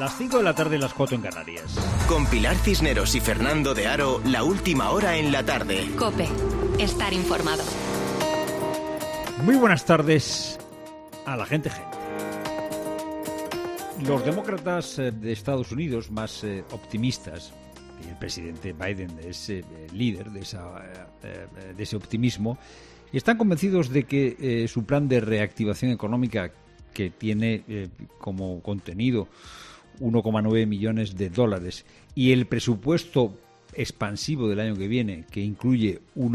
Las 5 de la tarde, las 4 en Canarias. Con Pilar Cisneros y Fernando de Aro, la última hora en la tarde. COPE. Estar informado. Muy buenas tardes a la gente. Los demócratas de Estados Unidos más optimistas, y el presidente Biden es líder de ese optimismo, están convencidos de que su plan de reactivación económica, que tiene como contenido 1,9 millones de dólares, y el presupuesto expansivo del año que viene, que incluye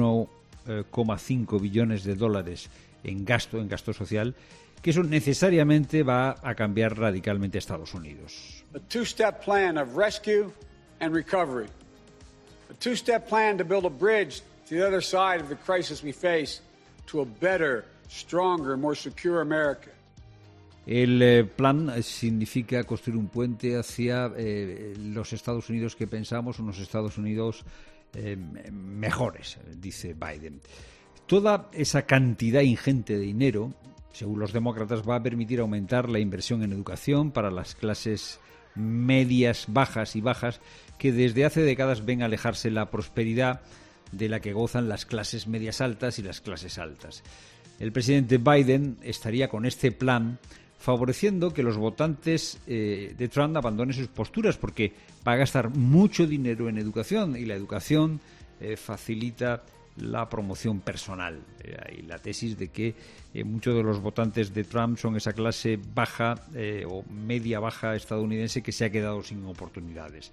1,5 billones de dólares en gasto social, que eso necesariamente va a cambiar radicalmente a Estados Unidos. A two-step plan of rescue and recovery. A two-step plan to build a bridge to the other side of the crisis we face to a better, stronger, more secure America. El plan significa construir un puente hacia los Estados Unidos que pensamos, unos Estados Unidos mejores, dice Biden. Toda esa cantidad ingente de dinero, según los demócratas, va a permitir aumentar la inversión en educación para las clases medias, bajas y bajas, que desde hace décadas ven alejarse la prosperidad de la que gozan las clases medias altas y las clases altas. El presidente Biden estaría con este plan favoreciendo que los votantes de Trump abandonen sus posturas, porque va a gastar mucho dinero en educación y la educación facilita la promoción personal. Hay la tesis de que muchos de los votantes de Trump son esa clase baja o media baja estadounidense que se ha quedado sin oportunidades.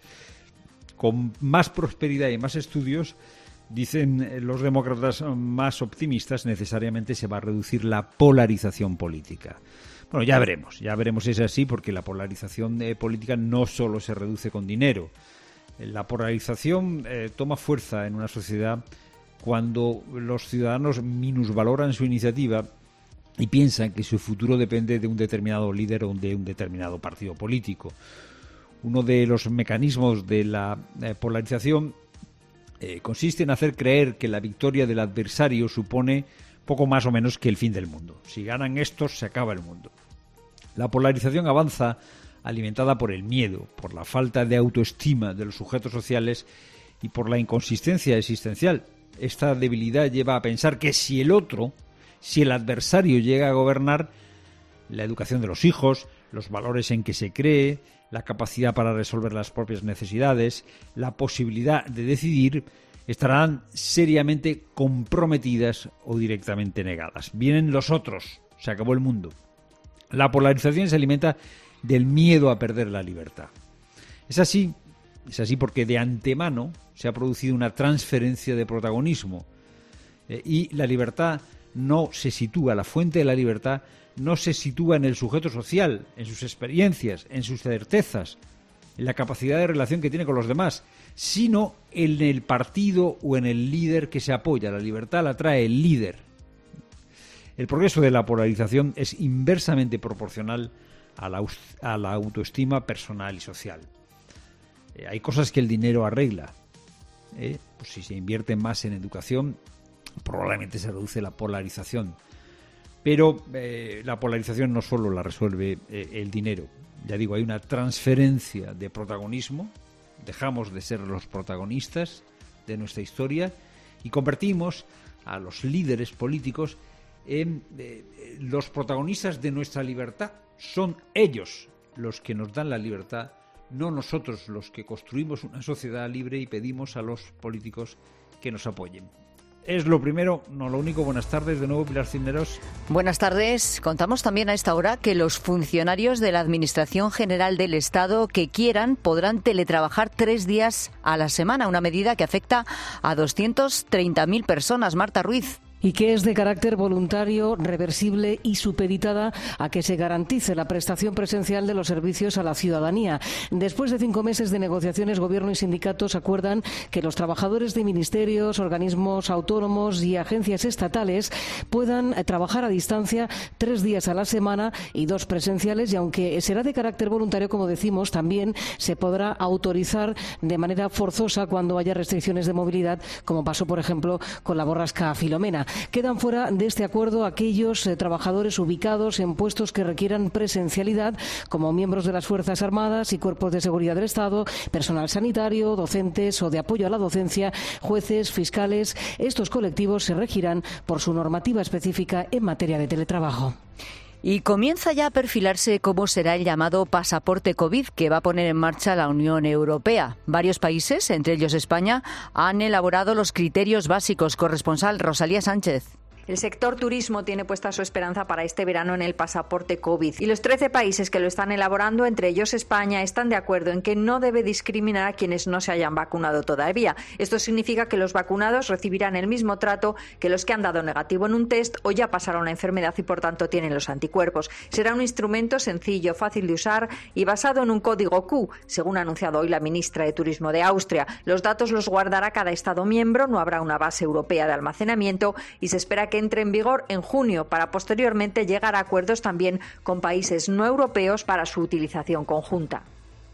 Con más prosperidad y más estudios, dicen los demócratas más optimistas, necesariamente se va a reducir la polarización política. Bueno, ya veremos si es así, porque la polarización política no solo se reduce con dinero. La polarización toma fuerza en una sociedad cuando los ciudadanos minusvaloran su iniciativa y piensan que su futuro depende de un determinado líder o de un determinado partido político. Uno de los mecanismos de la polarización consiste en hacer creer que la victoria del adversario supone poco más o menos que el fin del mundo. Si ganan estos, se acaba el mundo. La polarización avanza alimentada por el miedo, por la falta de autoestima de los sujetos sociales y por la inconsistencia existencial. Esta debilidad lleva a pensar que si el adversario llega a gobernar, la educación de los hijos, los valores en que se cree, la capacidad para resolver las propias necesidades, la posibilidad de decidir, estarán seriamente comprometidas o directamente negadas. Vienen los otros, se acabó el mundo. La polarización se alimenta del miedo a perder la libertad. Es así porque de antemano se ha producido una transferencia de protagonismo y la libertad no se sitúa, la fuente de la libertad no se sitúa en el sujeto social, en sus experiencias, en sus certezas, en la capacidad de relación que tiene con los demás, sino en el partido o en el líder que se apoya. La libertad la trae el líder. El progreso de la polarización es inversamente proporcional a la autoestima personal y social. Hay cosas que el dinero arregla. Pues si se invierte más en educación, probablemente se reduce la polarización. Pero la polarización no solo la resuelve el dinero. Ya digo, hay una transferencia de protagonismo. Dejamos de ser los protagonistas de nuestra historia y convertimos a los líderes políticos en los protagonistas de nuestra libertad. Son ellos los que nos dan la libertad, no nosotros los que construimos una sociedad libre y pedimos a los políticos que nos apoyen. Es lo primero, no lo único. Buenas tardes de nuevo, Pilar Cisneros. Buenas tardes. Contamos también a esta hora que los funcionarios de la Administración General del Estado que quieran podrán teletrabajar 3 días a la semana, una medida que afecta a 230.000 personas. Marta Ruiz. Y que es de carácter voluntario, reversible y supeditada a que se garantice la prestación presencial de los servicios a la ciudadanía. Después de 5 meses de negociaciones, Gobierno y sindicatos acuerdan que los trabajadores de ministerios, organismos autónomos y agencias estatales puedan trabajar a distancia 3 días a la semana y 2 presenciales, y aunque será de carácter voluntario, como decimos, también se podrá autorizar de manera forzosa cuando haya restricciones de movilidad, como pasó, por ejemplo, con la borrasca Filomena. Quedan fuera de este acuerdo aquellos trabajadores ubicados en puestos que requieran presencialidad, como miembros de las Fuerzas Armadas y cuerpos de seguridad del Estado, personal sanitario, docentes o de apoyo a la docencia, jueces, fiscales. Estos colectivos se regirán por su normativa específica en materia de teletrabajo. Y comienza ya a perfilarse cómo será el llamado pasaporte COVID que va a poner en marcha la Unión Europea. Varios países, entre ellos España, han elaborado los criterios básicos. Corresponsal Rosalía Sánchez. El sector turismo tiene puesta su esperanza para este verano en el pasaporte COVID. Y los 13 países que lo están elaborando, entre ellos España, están de acuerdo en que no debe discriminar a quienes no se hayan vacunado todavía. Esto significa que los vacunados recibirán el mismo trato que los que han dado negativo en un test o ya pasaron la enfermedad y por tanto tienen los anticuerpos. Será un instrumento sencillo, fácil de usar y basado en un código Q, según ha anunciado hoy la ministra de Turismo de Austria. Los datos los guardará cada Estado miembro, no habrá una base europea de almacenamiento y se espera que entre en vigor en junio para posteriormente llegar a acuerdos también con países no europeos para su utilización conjunta.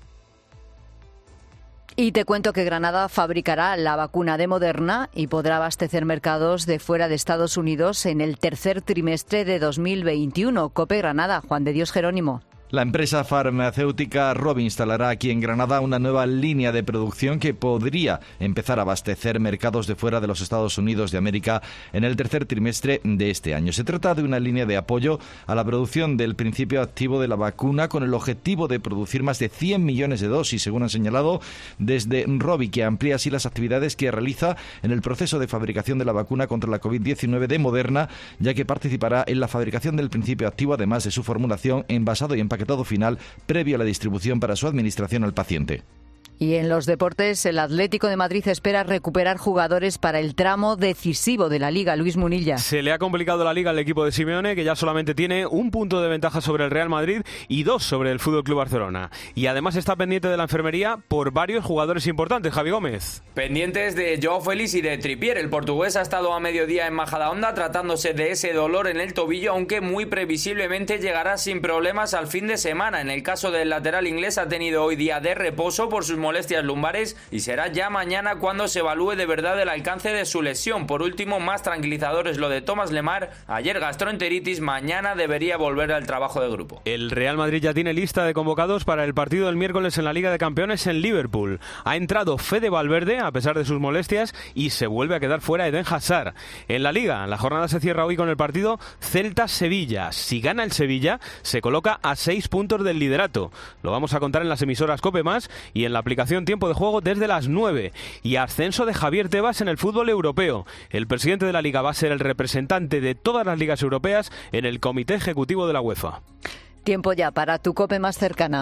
Y te cuento que Granada fabricará la vacuna de Moderna y podrá abastecer mercados de fuera de Estados Unidos en el tercer trimestre de 2021. COPE Granada, Juan de Dios Jerónimo. La empresa farmacéutica Rovi instalará aquí en Granada una nueva línea de producción que podría empezar a abastecer mercados de fuera de los Estados Unidos de América en el tercer trimestre de este año. Se trata de una línea de apoyo a la producción del principio activo de la vacuna con el objetivo de producir más de 100 millones de dosis, según han señalado desde Rovi, que amplía así las actividades que realiza en el proceso de fabricación de la vacuna contra la COVID-19 de Moderna, ya que participará en la fabricación del principio activo, además de su formulación, envasado y empaquetado final previo a la distribución para su administración al paciente. Y en los deportes, el Atlético de Madrid espera recuperar jugadores para el tramo decisivo de la Liga. Luis Munilla. Se le ha complicado la Liga al equipo de Simeone, que ya solamente tiene un punto de ventaja sobre el Real Madrid y 2 sobre el FC Barcelona. Y además está pendiente de la enfermería por varios jugadores importantes. Javi Gómez. Pendientes de Joao Félix y de Trippier. El portugués ha estado a mediodía en Majadahonda tratándose de ese dolor en el tobillo, aunque muy previsiblemente llegará sin problemas al fin de semana. En el caso del lateral inglés, ha tenido hoy día de reposo por sus molestias lumbares y será ya mañana cuando se evalúe de verdad el alcance de su lesión. Por último, más tranquilizador es lo de Thomas Lemar. Ayer gastroenteritis, mañana debería volver al trabajo de grupo. El Real Madrid ya tiene lista de convocados para el partido del miércoles en la Liga de Campeones en Liverpool. Ha entrado Fede Valverde a pesar de sus molestias y se vuelve a quedar fuera Eden Hazard. En la Liga, la jornada se cierra hoy con el partido Celta-Sevilla. Si gana el Sevilla, se coloca a 6 puntos del liderato. Lo vamos a contar en las emisoras COPE+ y en la aplicación Tiempo de Juego desde las 9. Y ascenso de Javier Tebas en el fútbol europeo. El presidente de la Liga va a ser el representante de todas las ligas europeas en el Comité Ejecutivo de la UEFA. Tiempo ya para tu COPE más cercana.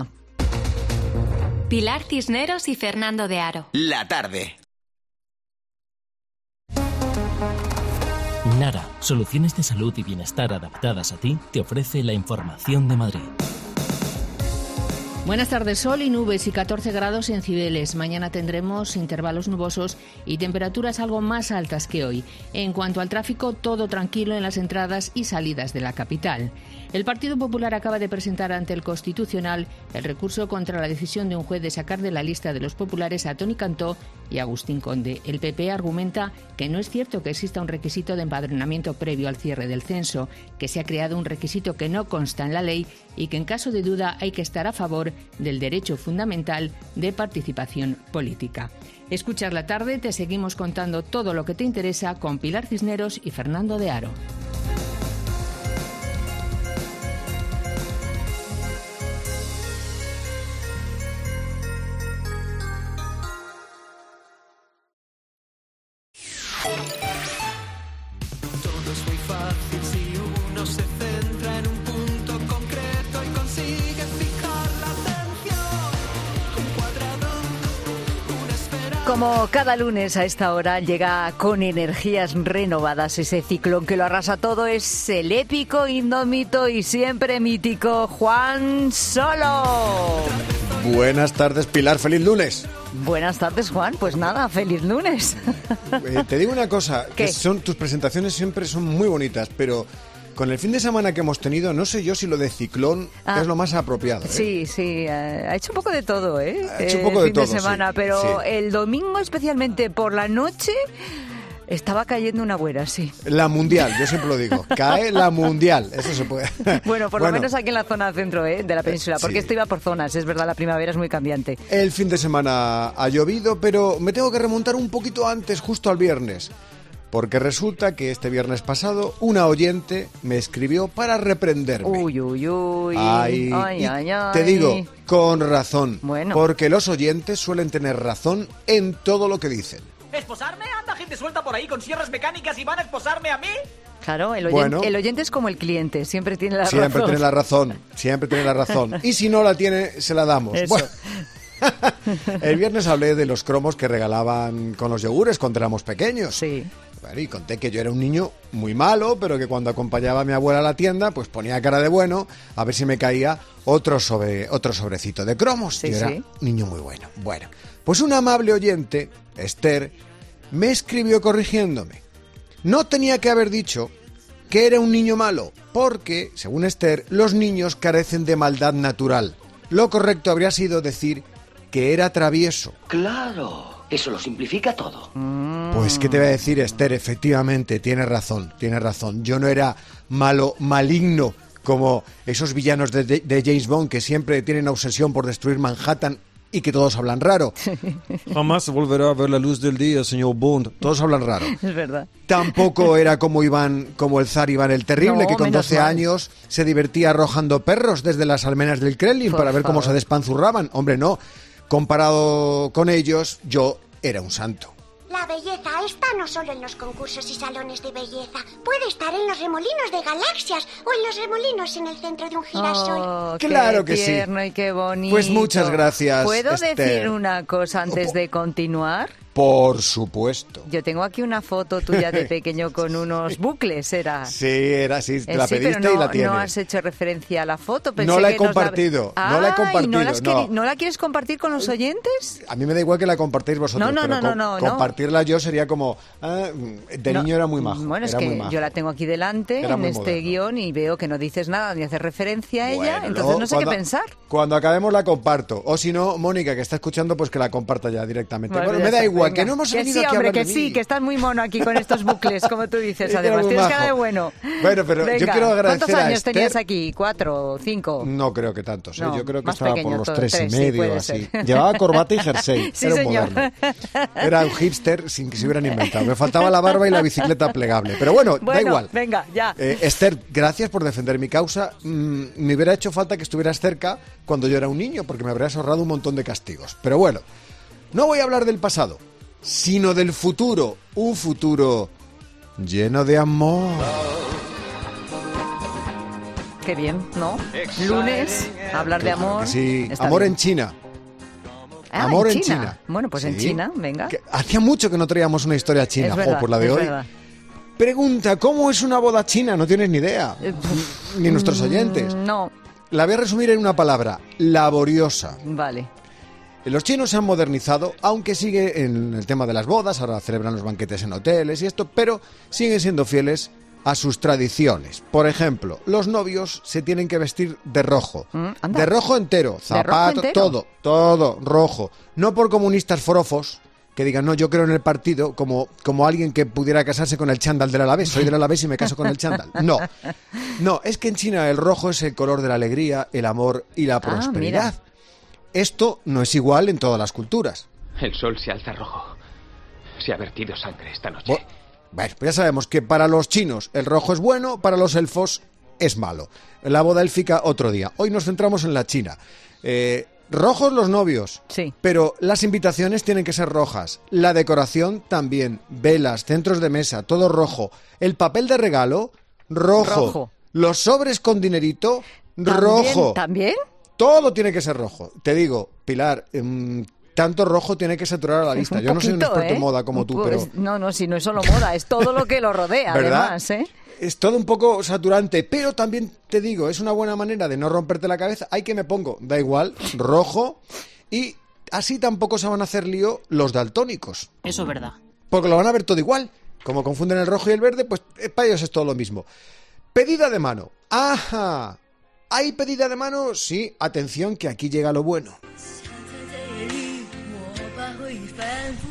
Pilar Cisneros y Fernando de Aro. La tarde. Nara, soluciones de salud y bienestar adaptadas a ti, te ofrece la información de Madrid. Buenas tardes, sol y nubes y 14 grados en Cibeles. Mañana tendremos intervalos nubosos y temperaturas algo más altas que hoy. En cuanto al tráfico, todo tranquilo en las entradas y salidas de la capital. El Partido Popular acaba de presentar ante el Constitucional el recurso contra la decisión de un juez de sacar de la lista de los populares a Toni Cantó y Agustín Conde. El PP argumenta que no es cierto que exista un requisito de empadronamiento previo al cierre del censo, que se ha creado un requisito que no consta en la ley y que en caso de duda hay que estar a favor del derecho fundamental de participación política. Escuchas la tarde, te seguimos contando todo lo que te interesa con Pilar Cisneros y Fernando de Aro. Todo es muy fácil si uno se centra en un punto concreto y consigue fijar la atención. Un cuadrado, una esfera. Como cada lunes a esta hora llega con energías renovadas ese ciclón que lo arrasa todo, es el épico, indómito y siempre mítico Juan Solo. Buenas tardes, Pilar, feliz lunes. Buenas tardes, Juan. Pues nada, feliz lunes. Te digo una cosa, ¿qué? Que tus presentaciones siempre son muy bonitas, pero con el fin de semana que hemos tenido, no sé yo si lo de ciclón es lo más apropiado. Sí, ha hecho un poco de todo, ¿eh? Ha hecho un poco de todo, fin de semana, sí, pero sí. el domingo, especialmente por la noche, Estaba cayendo una buena, sí. La mundial, yo siempre lo digo. Cae la mundial, eso se puede. Bueno, por lo menos aquí en la zona centro de la península, porque sí. esto iba por zonas, es verdad, la primavera es muy cambiante. El fin de semana ha llovido, pero me tengo que remontar un poquito antes, justo al viernes. Porque resulta que este viernes pasado una oyente me escribió para reprenderme. Uy, uy, uy. Ay, te digo, con razón. Bueno. Porque los oyentes suelen tener razón en todo lo que dicen. ¿Esposarme? ¿Anda gente suelta por ahí con sierras mecánicas y van a esposarme a mí? Claro, el oyente es como el cliente, siempre tiene la razón. Siempre tiene la razón. Y si no la tiene, se la damos. Eso. Bueno. El viernes hablé de los cromos que regalaban con los yogures cuando éramos pequeños. Sí. Bueno, y conté que yo era un niño muy malo, pero que cuando acompañaba a mi abuela a la tienda, pues ponía cara de bueno a ver si me caía otro sobrecito de cromos. Sí, yo era sí. niño muy bueno. Bueno, pues una amable oyente, Esther, me escribió corrigiéndome. No tenía que haber dicho que era un niño malo, porque, según Esther, los niños carecen de maldad natural. Lo correcto habría sido decir que era travieso. Claro, eso lo simplifica todo. Pues, ¿qué te voy a decir, Esther? Efectivamente, tienes razón. Yo no era maligno, como esos villanos de James Bond que siempre tienen obsesión por destruir Manhattan y que todos hablan raro. Jamás volverá a ver la luz del día, señor Bond. Todos hablan raro. Es verdad. Tampoco era como el zar Iván el Terrible, No, que con menos 12 mal. años se divertía arrojando perros desde las almenas del Kremlin Por para ver cómo favor. se despanzurraban. Hombre, no. Comparado con ellos, yo era un santo. La belleza está no solo en los concursos y salones de belleza. Puede estar en los remolinos de galaxias o en los remolinos en el centro de un girasol. Oh, Claro qué que sí. tierno y qué bonito. Pues muchas gracias, ¿Puedo Esther. decir una cosa antes de continuar? Por supuesto. Yo tengo aquí una foto tuya de pequeño con unos bucles, ¿era? Sí, te la Sí, pediste pero y la tienes. no has hecho referencia a la foto. Pensé No la he que nos compartido, no la he Ay, compartido, ¿no la quieres compartir con los oyentes? A mí me da igual que la compartáis vosotros, No, pero no. compartirla yo sería como... de No, niño era muy majo. Bueno, es era muy que majo. yo la tengo aquí delante Era en muy este moderno. guión y veo que no dices nada ni haces referencia a ella, Bueno, entonces luego, no sé qué pensar. Cuando acabemos la comparto. O si no, Mónica, que está escuchando, pues que la comparta ya directamente. Bueno, Bueno, ya me da está, igual, venga. que no hemos Que venido sí, aquí a hombre, hablar que de sí, mí. que estás muy mono aquí con estos bucles, como tú dices, Es que era además. muy Tienes cara majo. de bueno. Bueno, pero yo Venga, quiero agradecer ¿cuántos a años Esther? tenías aquí? ¿4, 5? No creo que tantos, ¿eh? No, Yo creo que más estaba pequeño, por los todo, 3 y 3, sí, medio, puede así. ser. Llevaba corbata y jersey. Sí, era un señor. moderno. Era un hipster sin que se hubieran inventado. Me faltaba la barba y la bicicleta plegable. Pero bueno, da igual. Venga, ya. Esther, gracias por defender mi causa. Me hubiera hecho falta que estuvieras cerca cuando yo era un niño, porque me habrías ahorrado un montón de castigos. Pero bueno, no voy a hablar del pasado, sino del futuro. Un futuro lleno de amor. Qué bien, ¿no? Lunes, hablar de amor. Sí, está amor bien. en China. Ah, amor en China. Bueno, pues en Sí. China, venga. Hacía mucho que no traíamos una historia china. Es Jo, verdad, pues la de es hoy. verdad. Pregunta, ¿cómo es una boda china? No tienes ni idea. Ni nuestros oyentes. No, La voy a resumir en una palabra: laboriosa. vale. Los chinos se han modernizado, aunque sigue en el tema de las bodas, ahora celebran los banquetes en hoteles y esto, pero siguen siendo fieles a sus tradiciones. Por ejemplo, los novios se tienen que vestir de rojo. anda. De rojo entero, zapato, entero? todo rojo. No por comunistas forofos que digan, no, yo creo en el partido, como alguien que pudiera casarse con el chándal del Alavés. Soy del Alavés y me caso con el chándal. No, es que en China el rojo es el color de la alegría, el amor y la prosperidad. mira. Esto no es igual en todas las culturas. El sol se alza rojo. Se ha vertido sangre esta noche. Bueno, pues ya sabemos que para los chinos el rojo es bueno, para los elfos es malo. La boda élfica otro día. Hoy nos centramos en la China. Rojos los novios, sí, pero las invitaciones tienen que ser rojas. La decoración también, velas, centros de mesa, todo rojo. El papel de regalo, rojo. Los sobres con dinerito, rojo. ¿También? Todo tiene que ser rojo. Te digo, Pilar, tanto rojo tiene que saturar a la vista. Yo no soy un experto en moda como tú, pero... No, si no es solo moda, es todo lo que lo rodea, ¿verdad? además, ¿eh? Es todo un poco saturante, pero también te digo, es una buena manera de no romperte la cabeza. Hay que me pongo, da igual, rojo, y así tampoco se van a hacer lío los daltónicos. Eso es verdad. Porque lo van a ver todo igual. Como confunden el rojo y el verde, pues para ellos es todo lo mismo. Pedida de mano. ¡Ajá! ¿Hay pedida de mano? Sí, atención que aquí llega lo bueno.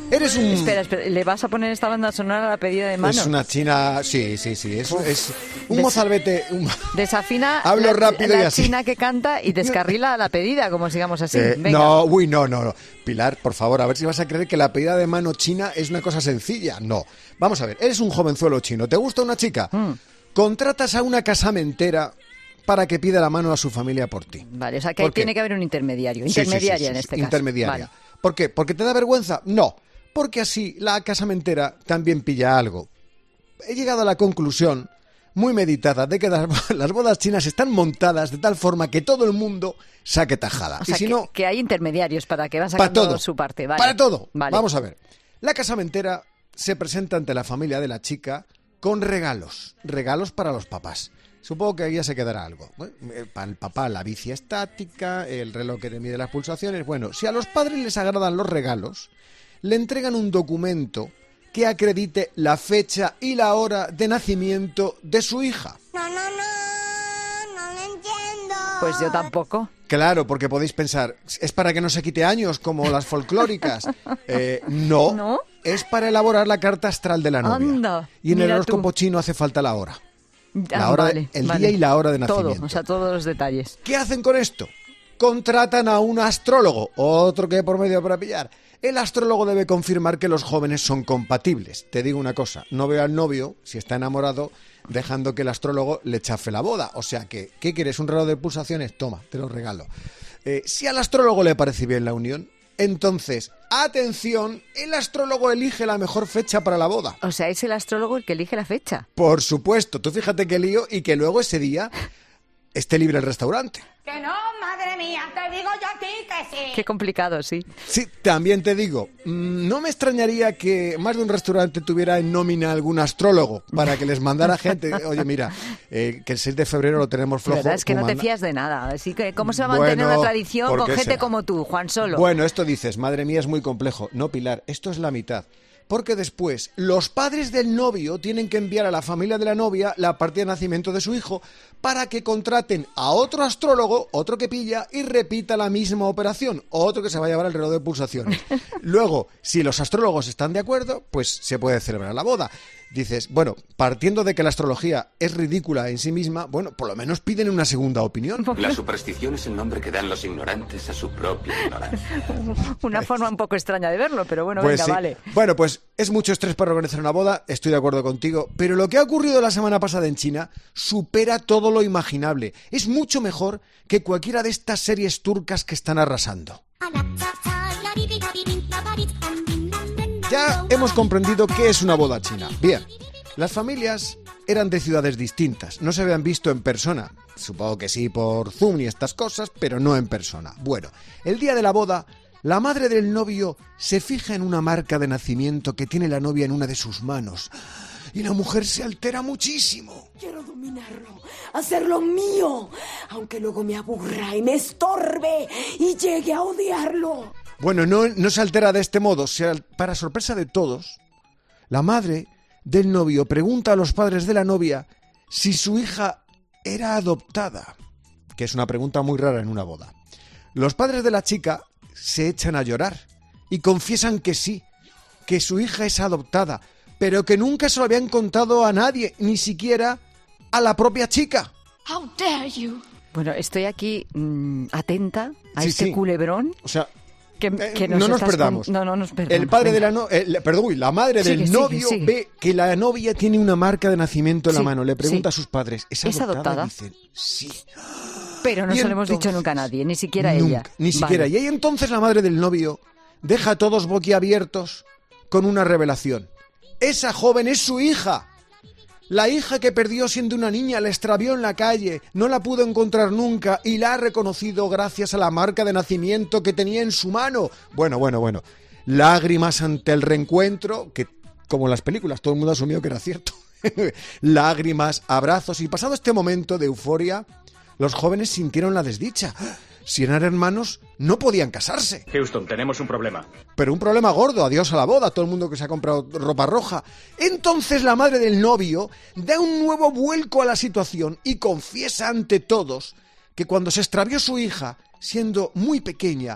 Eres un... Espera, ¿le vas a poner esta banda sonora a la pedida de mano? Es una china... Sí, es un mozalbete... Desafina Hablo rápido y la así. china que canta y descarrila a la pedida, como sigamos así. Venga. No. Pilar, por favor, a ver si vas a creer que la pedida de mano china es una cosa sencilla. No. Vamos a ver, eres un jovenzuelo chino. ¿Te gusta una chica? Contratas a una casamentera para que pida la mano a su familia por ti. Vale, o sea que ahí tiene que haber un intermediario. Sí, Intermediaria en este caso. Intermediaria. Vale. ¿Por qué? ¿Porque te da vergüenza? No. Porque así la casamentera también pilla algo. He llegado a la conclusión, muy meditada, de que las bodas chinas están montadas de tal forma que todo el mundo saque tajada. O sea, y si no, que hay intermediarios para que van sacando su parte. Vale. Para todo. Vale. Vamos a ver. La casamentera se presenta ante la familia de la chica con regalos. Regalos para los papás. Supongo que ahí ya se quedará algo. Bueno, para el papá la bici estática, el reloj que te mide las pulsaciones. Bueno, si a los padres les agradan los regalos, le entregan un documento que acredite la fecha y la hora de nacimiento de su hija. No lo entiendo. Pues yo tampoco. Claro, porque podéis pensar, ¿es para que no se quite años como las folclóricas? No, es para elaborar la carta astral de la novia. Anda, y en el mira horóscopo tú. chino hace falta la hora. La hora, Vale, el vale. día y la hora de nacimiento. Todo, o sea, todos los detalles. ¿Qué hacen con esto? Contratan a un astrólogo, otro que hay por medio para pillar. El astrólogo debe confirmar que los jóvenes son compatibles. Te digo una cosa, no veo al novio, si está enamorado, dejando que el astrólogo le chafe la boda. O sea que, ¿qué quieres? ¿Un reloj de pulsaciones? Toma, te lo regalo. Si al astrólogo le parece bien la unión, entonces, atención, el astrólogo elige la mejor fecha para la boda. O sea, es el astrólogo el que elige la fecha. Por supuesto, tú fíjate qué lío y que luego ese día esté libre el restaurante. Que no, madre mía, te digo yo a ti que sí. Qué complicado, sí. Sí, también te digo, no me extrañaría que más de un restaurante tuviera en nómina algún astrólogo para que les mandara gente. Oye, mira, que el 6 de febrero lo tenemos flojo. La verdad es que no te fías de nada. Así que, ¿cómo se va a mantener una tradición ¿por con qué gente será? como tú, Juan Solo? Bueno, esto dices, madre mía, es muy complejo. No, Pilar, esto es la mitad. Porque después, los padres del novio tienen que enviar a la familia de la novia la partida de nacimiento de su hijo para que contraten a otro astrólogo, otro que pilla, y repita la misma operación, otro que se va a llevar el reloj de pulsaciones. Luego, si los astrólogos están de acuerdo, pues se puede celebrar la boda. Dices, bueno, partiendo de que la astrología es ridícula en sí misma, bueno, por lo menos piden una segunda opinión. La superstición es el nombre que dan los ignorantes a su propia ignorancia. Una forma un poco extraña de verlo, pero bueno, Pues venga, sí. vale. Bueno, pues es mucho estrés para organizar una boda, estoy de acuerdo contigo, pero lo que ha ocurrido la semana pasada en China supera todo lo imaginable. Es mucho mejor que cualquiera de estas series turcas que están arrasando. Ya hemos comprendido qué es una boda china. Bien, las familias eran de ciudades distintas, no se habían visto en persona. Supongo que sí por Zoom y estas cosas, pero no en persona. Bueno, el día de la boda, la madre del novio se fija en una marca de nacimiento que tiene la novia en una de sus manos. Y la mujer se altera muchísimo. Quiero dominarlo, hacerlo mío, aunque luego me aburra y me estorbe y llegue a odiarlo. Bueno, no se altera de este modo. Para sorpresa de todos, la madre del novio pregunta a los padres de la novia si su hija era adoptada, que es una pregunta muy rara en una boda. Los padres de la chica se echan a llorar y confiesan que sí, que su hija es adoptada, pero que nunca se lo habían contado a nadie, ni siquiera a la propia chica. How dare you. Bueno, estoy aquí atenta a Sí, este sí. culebrón. O sea, que no nos perdamos. No nos perdamos. El padre de la madre del Sigue, novio sigue. ve que la novia tiene una marca de nacimiento en la Sí, mano. Le pregunta sí. a sus padres, ¿es ¿Es adoptada? adoptada? Y dicen, sí. Pero no Y se lo hemos dicho entonces- nunca a nadie, ni siquiera a Nunca, ella. ni siquiera. Vale. Y ahí entonces la madre del novio deja a todos boquiabiertos con una revelación. Esa joven es su hija. La hija que perdió siendo una niña, la extravió en la calle, no la pudo encontrar nunca y la ha reconocido gracias a la marca de nacimiento que tenía en su mano. Bueno. Lágrimas ante el reencuentro, que como en las películas todo el mundo asumió que era cierto. Lágrimas, abrazos y pasado este momento de euforia, los jóvenes sintieron la desdicha. Si eran hermanos, no podían casarse. Houston, tenemos un problema. Pero un problema gordo, adiós a la boda, todo el mundo que se ha comprado ropa roja. Entonces la madre del novio da un nuevo vuelco a la situación y confiesa ante todos que cuando se extravió su hija, siendo muy pequeña,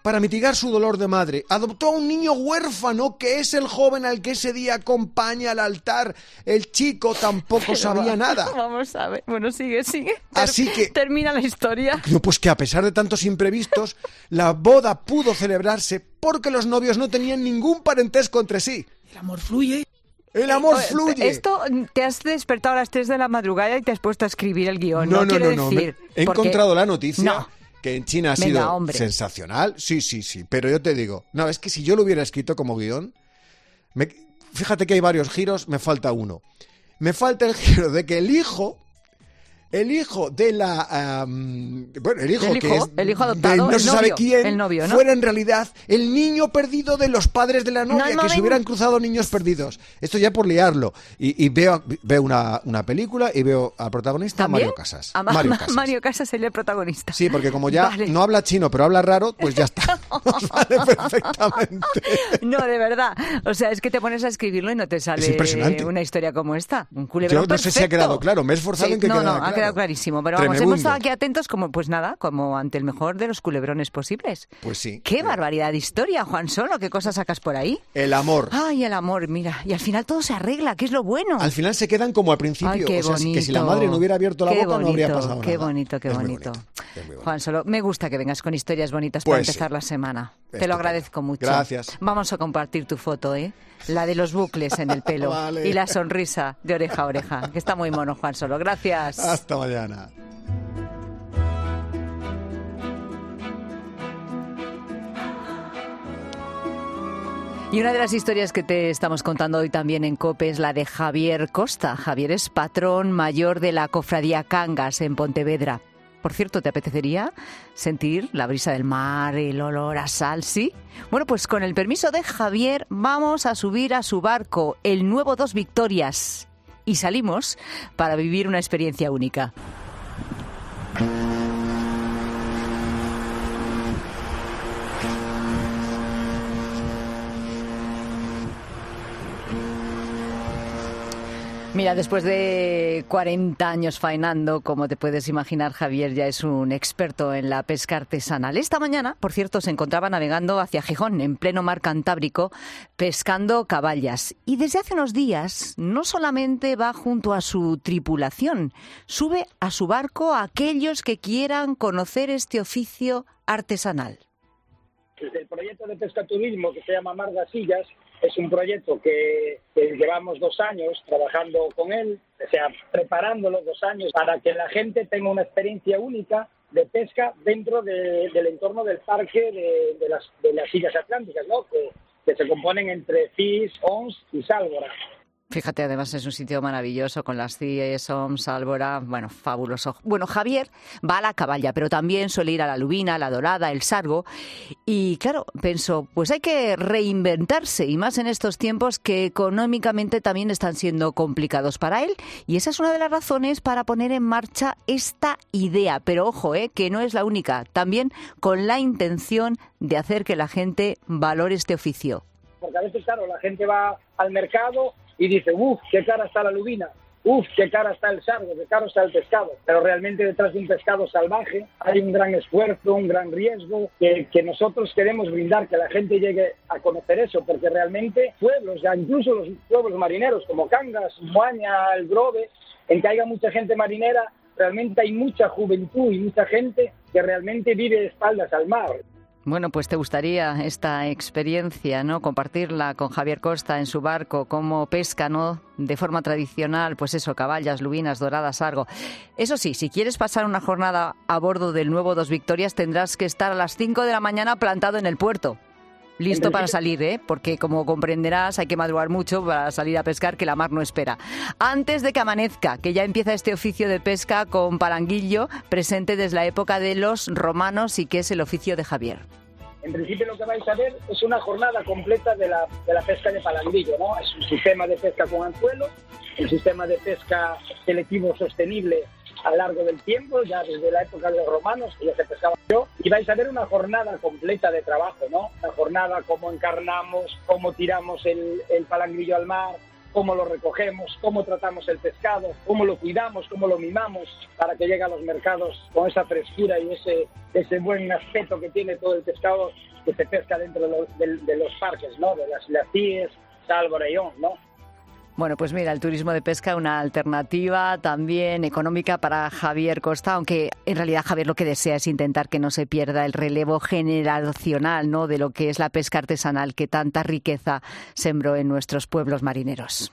para mitigar su dolor de madre, adoptó a un niño huérfano que es el joven al que ese día acompaña al altar. El chico tampoco sabía nada. Vamos a ver. Bueno, sigue. Así que... Termina la historia. No, pues que a pesar de tantos imprevistos, la boda pudo celebrarse porque los novios no tenían ningún parentesco entre sí. El amor fluye. El amor fluye. Esto, te has despertado a las 3 de la madrugada y te has puesto a escribir el guión. No. Decir, He encontrado la noticia que en China ha sido hombre. sensacional. Sí. Pero yo te digo, no, es que si yo lo hubiera escrito como guión, fíjate que hay varios giros, me falta uno. Me falta el giro de que el hijo de la... el hijo adoptado, no se sabe quién, el novio, ¿no? fuera en realidad el niño perdido de los padres de la novia, que se hubieran cruzado niños perdidos. Esto ya por liarlo. Y veo una película y veo al protagonista ¿También? Mario Casas. Mario Casas sería el protagonista. Sí, porque como ya no habla chino, pero habla raro, pues ya está. Nos vale perfectamente. No, de verdad. O sea, es que te pones a escribirlo y no te sale una historia como esta. Un culebrón Yo no sé si ha quedado claro. Me he esforzado en que quedara claro. Ha quedado clarísimo, pero vamos, hemos estado aquí atentos como ante el mejor de los culebrones posibles. Pues sí. ¡Qué barbaridad de historia, Juan Solo! ¿Qué cosas sacas por ahí? El amor. Ay, el amor, mira. Y al final todo se arregla, que es lo bueno. Al final se quedan como al principio. Ay, qué bonito. Que si la madre no hubiera abierto la boca no habría pasado nada. Qué bonito. Juan Solo, me gusta que vengas con historias bonitas para empezar la semana. Te lo agradezco mucho. Gracias. Vamos a compartir tu foto, ¿eh? La de los bucles en el pelo. Vale. Y la sonrisa de oreja a oreja, que está muy mono, Juan Solo. Gracias. Hasta mañana. Y una de las historias que te estamos contando hoy también en COPE es la de Javier Costa. Javier es patrón mayor de la cofradía Cangas en Pontevedra. Por cierto, ¿te apetecería sentir la brisa del mar, el olor a sal, sí? Bueno, pues con el permiso de Javier vamos a subir a su barco, el nuevo Dos Victorias. Y salimos para vivir una experiencia única. Mira, después de 40 años faenando, como te puedes imaginar, Javier ya es un experto en la pesca artesanal. Esta mañana, por cierto, se encontraba navegando hacia Gijón, en pleno mar Cantábrico, pescando caballas. Y desde hace unos días, no solamente va junto a su tripulación, sube a su barco a aquellos que quieran conocer este oficio artesanal. El proyecto de pescaturismo que se llama Mar das Illas es un proyecto que llevamos 2 años trabajando con él, o sea, preparándolo 2 años para que la gente tenga una experiencia única de pesca dentro del entorno del parque de las Illas Atlánticas, ¿no? Que se componen entre Cis, Ons y Sálvora. Fíjate, además es un sitio maravilloso con las Cies, Oms, Sálvora, bueno, fabuloso. Bueno, Javier va a la caballa, pero también suele ir a la lubina, la dorada, el sargo. Y claro, pensó, pues hay que reinventarse, y más en estos tiempos que económicamente también están siendo complicados para él. Y esa es una de las razones para poner en marcha esta idea. Pero ojo, que no es la única, también con la intención de hacer que la gente valore este oficio. Porque a veces, claro, la gente va al mercado y dice, uff, qué cara está la lubina, uff, qué cara está el sargo, qué caro está el pescado. Pero realmente detrás de un pescado salvaje hay un gran esfuerzo, un gran riesgo que nosotros queremos brindar, que la gente llegue a conocer eso, porque realmente pueblos, ya incluso los pueblos marineros como Cangas, Moaña, El Grove, en que haya mucha gente marinera, realmente hay mucha juventud y mucha gente que realmente vive de espaldas al mar. Bueno, pues te gustaría esta experiencia, ¿no? Compartirla con Javier Costa en su barco, cómo pesca, ¿no? De forma tradicional, pues eso, caballas, lubinas, doradas, sargo. Eso sí, si quieres pasar una jornada a bordo del nuevo Dos Victorias, tendrás que estar a las 5 de la mañana plantado en el puerto. Listo para salir, porque como comprenderás hay que madrugar mucho para salir a pescar, que la mar no espera. Antes de que amanezca, que ya empieza este oficio de pesca con palanguillo, presente desde la época de los romanos y que es el oficio de Javier. En principio lo que vais a ver es una jornada completa de la pesca de palanguillo, ¿no? Es un sistema de pesca con anzuelo, un sistema de pesca selectivo sostenible a lo largo del tiempo, ya desde la época de los romanos, que ya se pescaba yo, y vais a ver una jornada completa de trabajo, ¿no? Una jornada, cómo encarnamos, cómo tiramos el palanguillo al mar, cómo lo recogemos, cómo tratamos el pescado, cómo lo cuidamos, cómo lo mimamos para que llegue a los mercados con esa frescura y ese buen aspecto que tiene todo el pescado que se pesca dentro de los parques, ¿no? De las CIES, Salvo Reyón, ¿no? Bueno, pues mira, el turismo de pesca, una alternativa también económica para Javier Costa, aunque en realidad Javier lo que desea es intentar que no se pierda el relevo generacional, ¿no?, de lo que es la pesca artesanal que tanta riqueza sembró en nuestros pueblos marineros.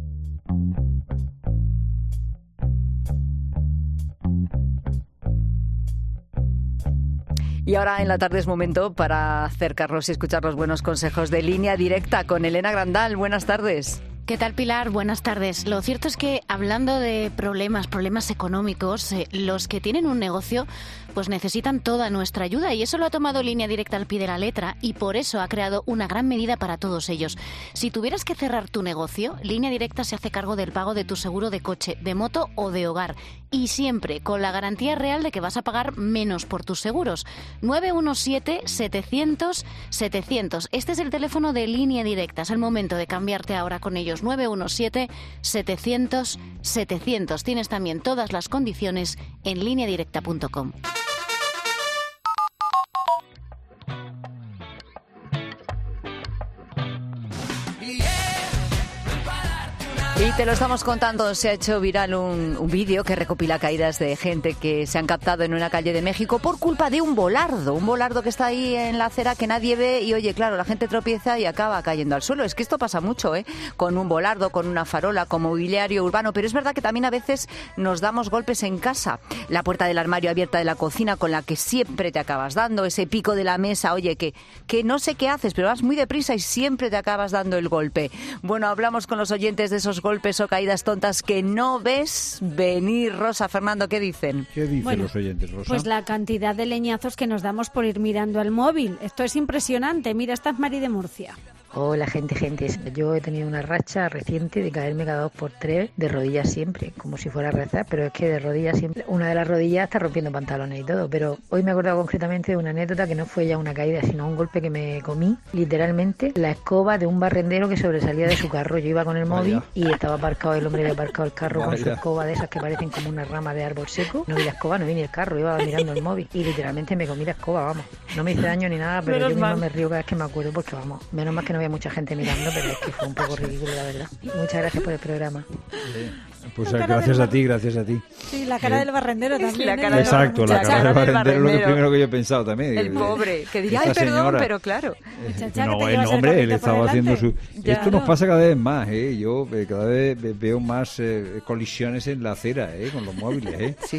Y ahora en la tarde es momento para acercarnos y escuchar los buenos consejos de Línea Directa con Elena Grandal. Buenas tardes. ¿Qué tal, Pilar? Buenas tardes. Lo cierto es que hablando de problemas económicos, los que tienen un negocio pues necesitan toda nuestra ayuda y eso lo ha tomado Línea Directa al pie de la letra y por eso ha creado una gran medida para todos ellos. Si tuvieras que cerrar tu negocio, Línea Directa se hace cargo del pago de tu seguro de coche, de moto o de hogar y siempre con la garantía real de que vas a pagar menos por tus seguros. 917-700-700. Este es el teléfono de Línea Directa. Es el momento de cambiarte ahora con ellos. 917-700-700. Tienes también todas las condiciones en lineadirecta.com. Y te lo estamos contando, se ha hecho viral un vídeo que recopila caídas de gente que se han captado en una calle de México por culpa de un volardo que está ahí en la acera que nadie ve y oye, claro, la gente tropieza y acaba cayendo al suelo. Es que esto pasa mucho, con un volardo, con una farola, con mobiliario urbano, pero es verdad que también a veces nos damos golpes en casa. La puerta del armario abierta de la cocina con la que siempre te acabas dando, ese pico de la mesa, oye, que no sé qué haces, pero vas muy deprisa y siempre te acabas dando el golpe. Bueno, hablamos con los oyentes de esos golpes o caídas tontas que no ves venir. Rosa, Fernando, ¿qué dicen? ¿Qué dicen los oyentes, Rosa? Pues la cantidad de leñazos que nos damos por ir mirando al móvil. Esto es impresionante. Mira, esta es Mari de Murcia. Hola, gente. Yo he tenido una racha reciente de caerme cada 2 por 3 de rodillas siempre, como si fuera a rezar, pero es que de rodillas siempre. Una de las rodillas está rompiendo pantalones y todo, pero hoy me he acordado concretamente de una anécdota que no fue ya una caída, sino un golpe que me comí, literalmente, la escoba de un barrendero que sobresalía de su carro. Yo iba con el móvil y estaba aparcado, el hombre había aparcado el carro con su escoba de esas que parecen como una rama de árbol seco. No vi la escoba, no vi ni el carro, iba mirando el móvil y literalmente me comí la escoba, vamos. No me hice daño ni nada, pero yo mismo me río cada vez que me acuerdo porque, vamos, menos mal que no había mucha gente mirando, pero es que fue un poco ridículo, la verdad. Muchas gracias por el programa. Pues gracias a ti. Sí, la cara del barrendero también. Exacto, la cara del barrendero es lo primero que yo he pensado también. El pobre, que diría, ay, perdón, señora, pero claro. No, el hombre, él estaba haciendo su... Esto nos pasa cada vez más, yo cada vez veo más colisiones en la acera, con los móviles. Sí.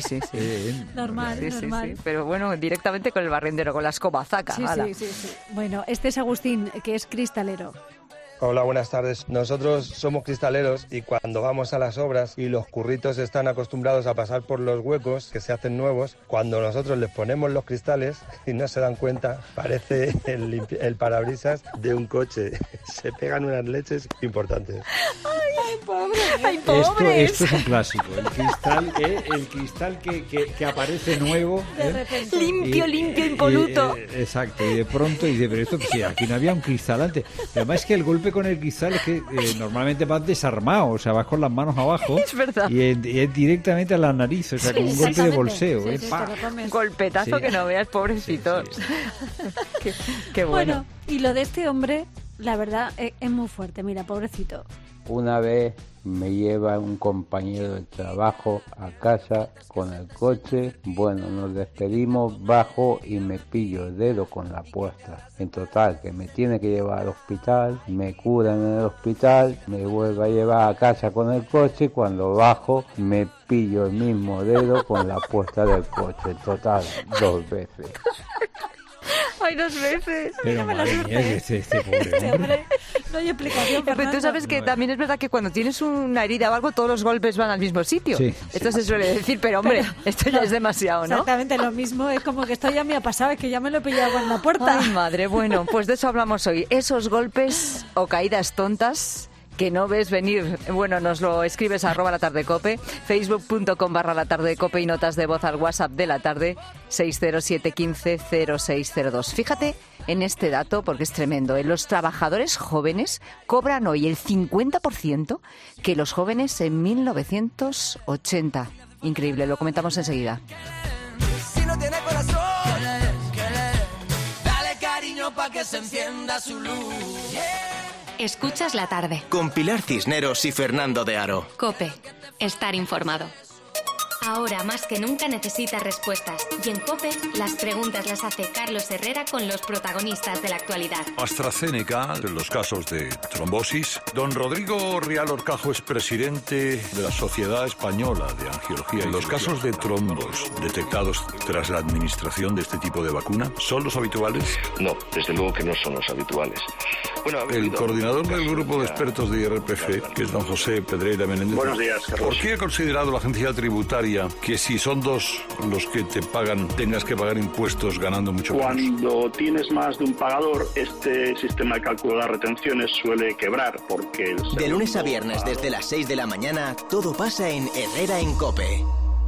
Normal. Sí. Pero bueno, directamente con el barrendero, con la escoba, zaca. Sí. Bueno, este es Agustín, que es cristalero. Hola, buenas tardes. Nosotros somos cristaleros y cuando vamos a las obras y los curritos están acostumbrados a pasar por los huecos que se hacen nuevos, cuando nosotros les ponemos los cristales y no se dan cuenta, parece el parabrisas de un coche. Se pegan unas leches importantes. ¡Ay, pobre! Esto es un clásico. El cristal que aparece nuevo. De repente. Limpio, impoluto. Exacto. Y de pronto dice, pero esto, sí, aquí no había un cristal antes. Además es que el golpe con el cristal es que normalmente vas desarmado, o sea, vas con las manos abajo. Es verdad. Y es directamente a la nariz, o sea, como un golpe de bolseo. Un golpetazo que no veas, pobrecitos. Qué bueno. Bueno, y lo de este hombre, la verdad, es muy fuerte. Mira, pobrecito. Una vez me lleva un compañero de trabajo a casa con el coche. Bueno, nos despedimos, bajo y me pillo el dedo con la puerta. En total, que me tiene que llevar al hospital, me curan en el hospital, me vuelve a llevar a casa con el coche. Cuando bajo, me pillo el mismo dedo con la puerta del coche. En total, 2 veces. Ay, 2 veces. Pero madre mía, este pobre hombre. No hay explicación, Pero tú sabes que también es verdad que cuando tienes una herida o algo, todos los golpes van al mismo sitio. Sí. Esto se suele decir, pero hombre, esto ya es demasiado, ¿no? Exactamente lo mismo, es como que esto ya me ha pasado, es que ya me lo he pillado en la puerta. Ay, madre, bueno, pues de eso hablamos hoy. Esos golpes o caídas tontas que no ves venir. Bueno, nos lo escribes a @latardecope, facebook.com/latardecope y notas de voz al WhatsApp de la tarde 607150602. Fíjate en este dato porque es tremendo. Los trabajadores jóvenes cobran hoy el 50% que los jóvenes en 1980. Increíble, lo comentamos enseguida. Si no tiene corazón, dale cariño pa' que se encienda su luz. Escuchas la tarde. Con Pilar Cisneros y Fernando de Aro. COPE. Estar informado. Ahora más que nunca necesitas respuestas. Y en COPE las preguntas las hace Carlos Herrera con los protagonistas de la actualidad. AstraZeneca, en los casos de trombosis. Don Rodrigo Rial Horcajo es presidente de la Sociedad Española de Angiología. Los casos de trombos detectados tras la administración de este tipo de vacuna, ¿son los habituales? No, desde luego que no son los habituales. Bueno, el coordinador del grupo de expertos de IRPF, que es don José Pedreira Menéndez. Buenos días, Carlos. ¿Por qué ha considerado la agencia tributaria que si son dos los que te pagan, tengas que pagar impuestos ganando mucho menos? Cuando tienes más de un pagador, este sistema de cálculo de las retenciones suele quebrar porque... De lunes a viernes desde las 6 de la mañana, todo pasa en Herrera en COPE.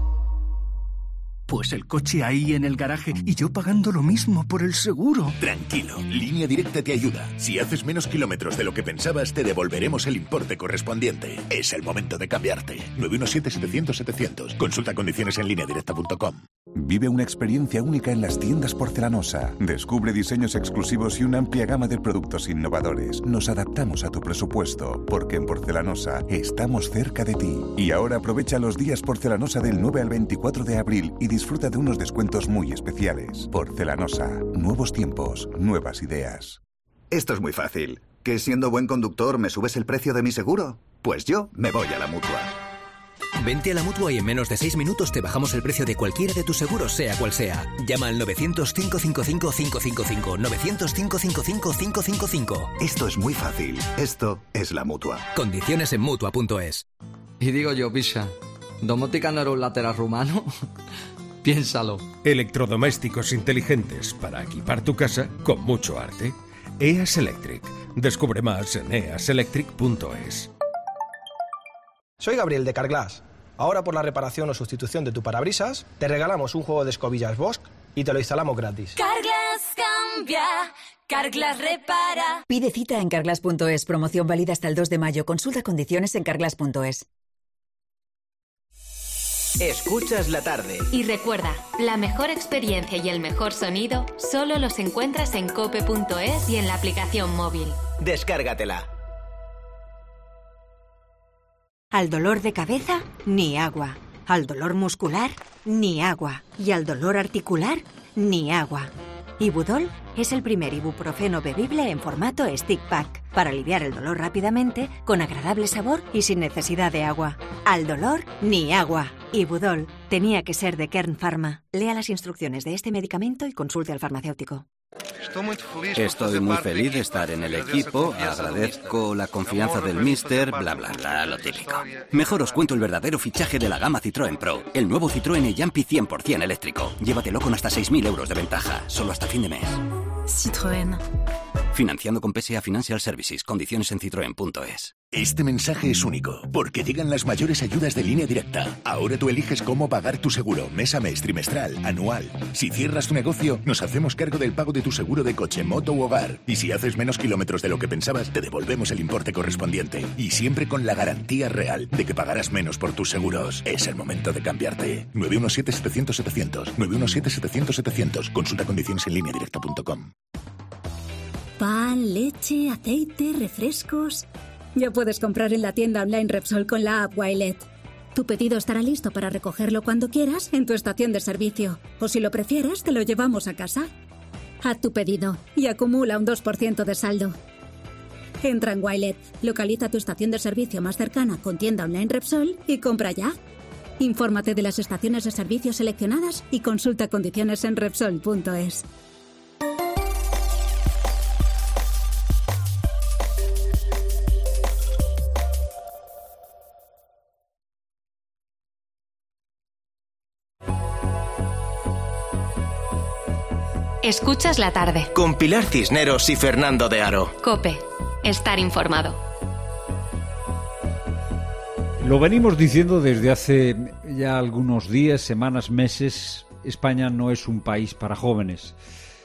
Pues el coche ahí en el garaje y yo pagando lo mismo por el seguro. Tranquilo, Línea Directa te ayuda. Si haces menos kilómetros de lo que pensabas, te devolveremos el importe correspondiente. Es el momento de cambiarte. 917-700-700. Consulta condiciones en lineadirecta.com. Vive una experiencia única en las tiendas Porcelanosa. Descubre diseños exclusivos y una amplia gama de productos innovadores. Nos adaptamos a tu presupuesto, porque en Porcelanosa estamos cerca de ti. Y ahora aprovecha los días Porcelanosa del 9 al 24 de abril y disfruta de unos descuentos muy especiales. Porcelanosa. Nuevos tiempos, nuevas ideas. Esto es muy fácil. ¿Que siendo buen conductor me subes el precio de mi seguro? Pues yo me voy a la Mutua. Vente a la Mutua y en menos de 6 minutos te bajamos el precio de cualquiera de tus seguros, sea cual sea. Llama al 900-555-555. 900-555-555. Esto es muy fácil. Esto es la Mutua. Condiciones en Mutua.es. Y digo yo, picha, ¿domótica no era un lateral rumano? Piénsalo. Electrodomésticos inteligentes para equipar tu casa con mucho arte. EAS Electric. Descubre más en easelectric.es. Soy Gabriel de Carglass. Ahora por la reparación o sustitución de tu parabrisas, te regalamos un juego de escobillas Bosch y te lo instalamos gratis. Carglass cambia, Carglass repara. Pide cita en carglass.es. Promoción válida hasta el 2 de mayo. Consulta condiciones en carglass.es. Escuchas la tarde. Y recuerda, la mejor experiencia y el mejor sonido solo los encuentras en cope.es y en la aplicación móvil. Descárgatela. Al dolor de cabeza, ni agua. Al dolor muscular, ni agua. Y al dolor articular, ni agua. Ibudol es el primer ibuprofeno bebible en formato stick pack para aliviar el dolor rápidamente, con agradable sabor y sin necesidad de agua. Al dolor, ni agua. Ibudol tenía que ser de Kern Pharma. Lea las instrucciones de este medicamento y consulte al farmacéutico. Estoy muy feliz de estar en el equipo, agradezco la confianza del míster, bla bla bla, lo típico. Mejor os cuento el verdadero fichaje de la gama Citroën Pro, el nuevo Citroën e-Jumpy 100% eléctrico. Llévatelo con hasta 6.000 euros de ventaja, solo hasta fin de mes. Citroën. Financiando con PSA Financial Services, condiciones en citroen.es. Este mensaje es único, porque llegan las mayores ayudas de Línea Directa. Ahora tú eliges cómo pagar tu seguro, mes a mes, trimestral, anual. Si cierras tu negocio, nos hacemos cargo del pago de tu seguro de coche, moto u hogar. Y si haces menos kilómetros de lo que pensabas, te devolvemos el importe correspondiente. Y siempre con la garantía real de que pagarás menos por tus seguros. Es el momento de cambiarte. 917-700-700. 917-700-700. Consulta condiciones en lineadirecta.com. Pan, leche, aceite, refrescos. Ya puedes comprar en la tienda online Repsol con la app Wilet. Tu pedido estará listo para recogerlo cuando quieras en tu estación de servicio. O si lo prefieres, te lo llevamos a casa. Haz tu pedido y acumula un 2% de saldo. Entra en Wilet, localiza tu estación de servicio más cercana con tienda online Repsol y compra ya. Infórmate de las estaciones de servicio seleccionadas y consulta condiciones en Repsol.es. Escuchas la tarde. Con Pilar Cisneros y Fernando de Aro. COPE. Estar informado. Lo venimos diciendo desde hace ya algunos días, semanas, meses. España no es un país para jóvenes.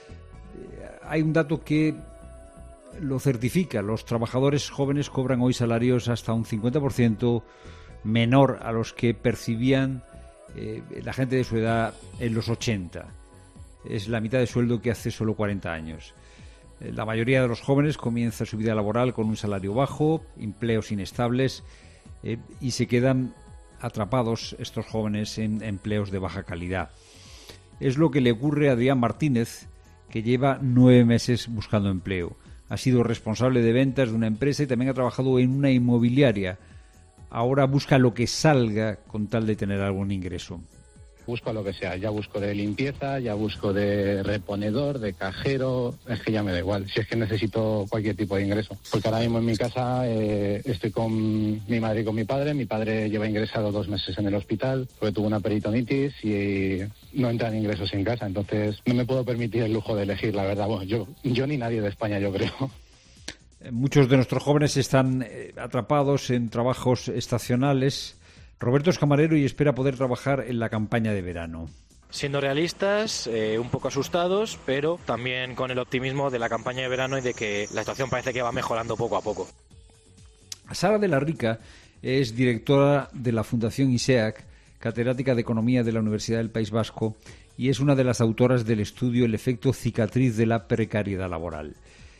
Hay un dato que lo certifica. Los trabajadores jóvenes cobran hoy salarios hasta un 50% menor a los que percibían la gente de su edad en los 80. Es la mitad de sueldo que hace solo 40 años. La mayoría de los jóvenes comienza su vida laboral con un salario bajo, empleos inestables, y se quedan atrapados estos jóvenes en empleos de baja calidad. Es lo que le ocurre a Adrián Martínez, que lleva 9 meses buscando empleo. Ha sido responsable de ventas de una empresa y también ha trabajado en una inmobiliaria. Ahora busca lo que salga con tal de tener algún ingreso. Busco lo que sea, ya busco de limpieza, ya busco de reponedor, de cajero, es que ya me da igual, si es que necesito cualquier tipo de ingreso. Porque ahora mismo en mi casa estoy con mi madre y con mi padre lleva ingresado 2 meses en el hospital, porque tuvo una peritonitis y no entran ingresos en casa, entonces no me puedo permitir el lujo de elegir, la verdad. Bueno, yo ni nadie de España, yo creo. Muchos de nuestros jóvenes están atrapados en trabajos estacionales. Roberto es camarero y espera poder trabajar en la campaña de verano. Siendo realistas, un poco asustados, pero también con el optimismo de la campaña de verano y de que la situación parece que va mejorando poco a poco. Sara de la Rica es directora de la Fundación ISEAC, catedrática de Economía de la Universidad del País Vasco, y es una de las autoras del estudio El efecto cicatriz de la precariedad laboral.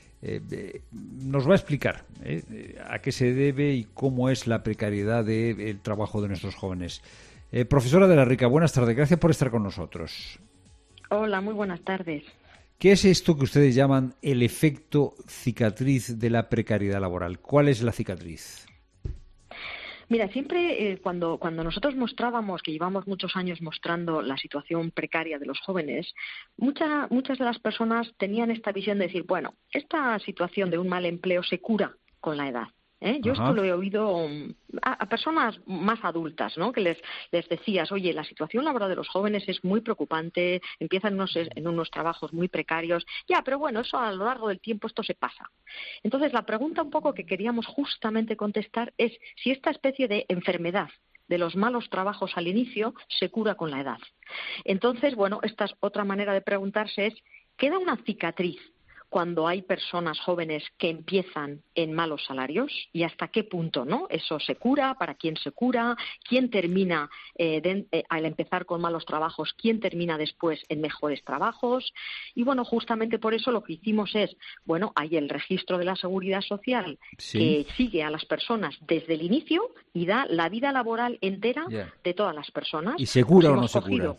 Nos va a explicar a qué se debe y cómo es la precariedad del trabajo de nuestros jóvenes. Profesora de la Rica, buenas tardes, gracias por estar con nosotros. Hola, muy buenas tardes. ¿Qué es esto que ustedes llaman el efecto cicatriz de la precariedad laboral? ¿Cuál es la cicatriz? Mira, siempre cuando nosotros mostrábamos, que llevamos muchos años mostrando la situación precaria de los jóvenes, muchas de las personas tenían esta visión de decir, bueno, esta situación de un mal empleo se cura con la edad. Yo esto lo he oído a personas más adultas, ¿no? Que les decías, oye, la situación laboral de los jóvenes es muy preocupante, empiezan en unos trabajos muy precarios, ya, pero bueno, eso a lo largo del tiempo esto se pasa. Entonces, la pregunta un poco que queríamos justamente contestar es si esta especie de enfermedad de los malos trabajos al inicio se cura con la edad. Entonces, bueno, esta es otra manera de preguntarse es, ¿queda una cicatriz cuando hay personas jóvenes que empiezan en malos salarios y hasta qué punto, ¿no? Eso se cura, para quién se cura, quién termina al empezar con malos trabajos, quién termina después en mejores trabajos. Y bueno, justamente por eso lo que hicimos es, bueno, hay el registro de la Seguridad Social que sigue a las personas desde el inicio y da la vida laboral entera de todas las personas. ¿Y se cura o no se cura?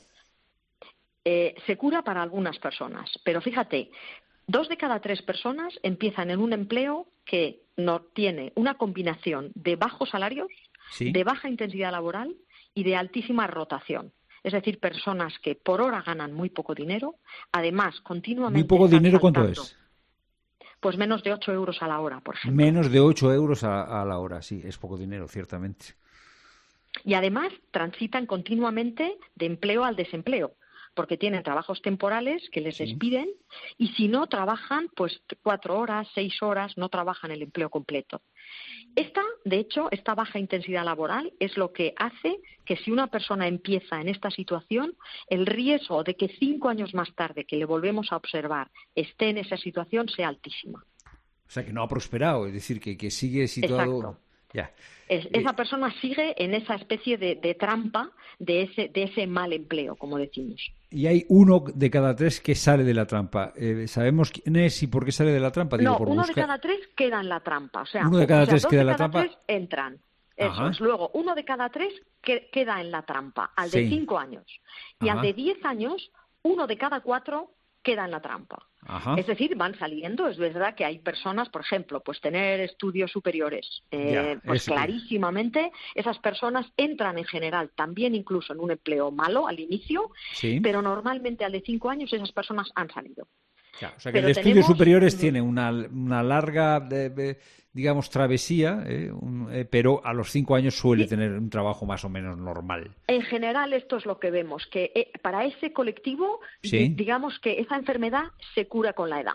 Se cura para algunas personas, pero fíjate, 2 de cada 3 personas empiezan en un empleo que no tiene una combinación de bajos salarios, de baja intensidad laboral y de altísima rotación. Es decir, personas que por hora ganan muy poco dinero, además continuamente... ¿Muy poco dinero cuánto es? Pues menos de 8 euros a la hora, por ejemplo. Menos de 8 euros a la hora, sí, es poco dinero, ciertamente. Y además transitan continuamente de empleo al desempleo, porque tienen trabajos temporales que les despiden y si no trabajan, pues 4 horas, 6 horas, no trabajan el empleo completo. De hecho, esta baja intensidad laboral es lo que hace que si una persona empieza en esta situación, el riesgo de que 5 años más tarde, que le volvemos a observar, esté en esa situación sea altísima. O sea, que no ha prosperado, es decir, que sigue situado... Exacto. Esa persona sigue en esa especie de trampa de ese mal empleo, como decimos. Y hay 1 de cada 3 que sale de la trampa. ¿Sabemos quién es y por qué sale de la trampa? No, 1 de cada 3 queda en la trampa. O sea, 1 de cada 3 queda en la trampa. 2 de cada 3 entran. Eso es. Luego, 1 de cada 3 queda en la trampa, al de 5 años. Y al de 10 años, 1 de cada 4 queda en la trampa. Es decir, van saliendo. Es verdad que hay personas, por ejemplo, pues tener estudios superiores, pues clarísimamente esas personas entran en general también incluso en un empleo malo al inicio, pero normalmente al de 5 años esas personas han salido. O sea que el de estudios superiores tiene una larga, digamos, travesía, pero a los 5 años suele tener un trabajo más o menos normal. En general esto es lo que vemos, que para ese colectivo, digamos que esa enfermedad se cura con la edad.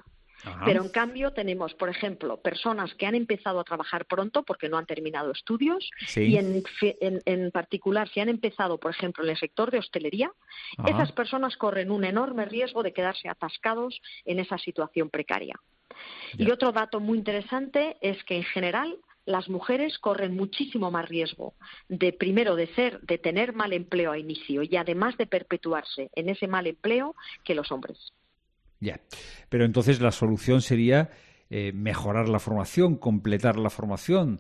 Ajá. Pero en cambio tenemos, por ejemplo, personas que han empezado a trabajar pronto porque no han terminado estudios y en particular si han empezado, por ejemplo, en el sector de hostelería, esas personas corren un enorme riesgo de quedarse atascados en esa situación precaria. Y otro dato muy interesante es que en general las mujeres corren muchísimo más riesgo de tener mal empleo a inicio y además de perpetuarse en ese mal empleo que los hombres. Ya, pero entonces la solución sería mejorar la formación, completar la formación.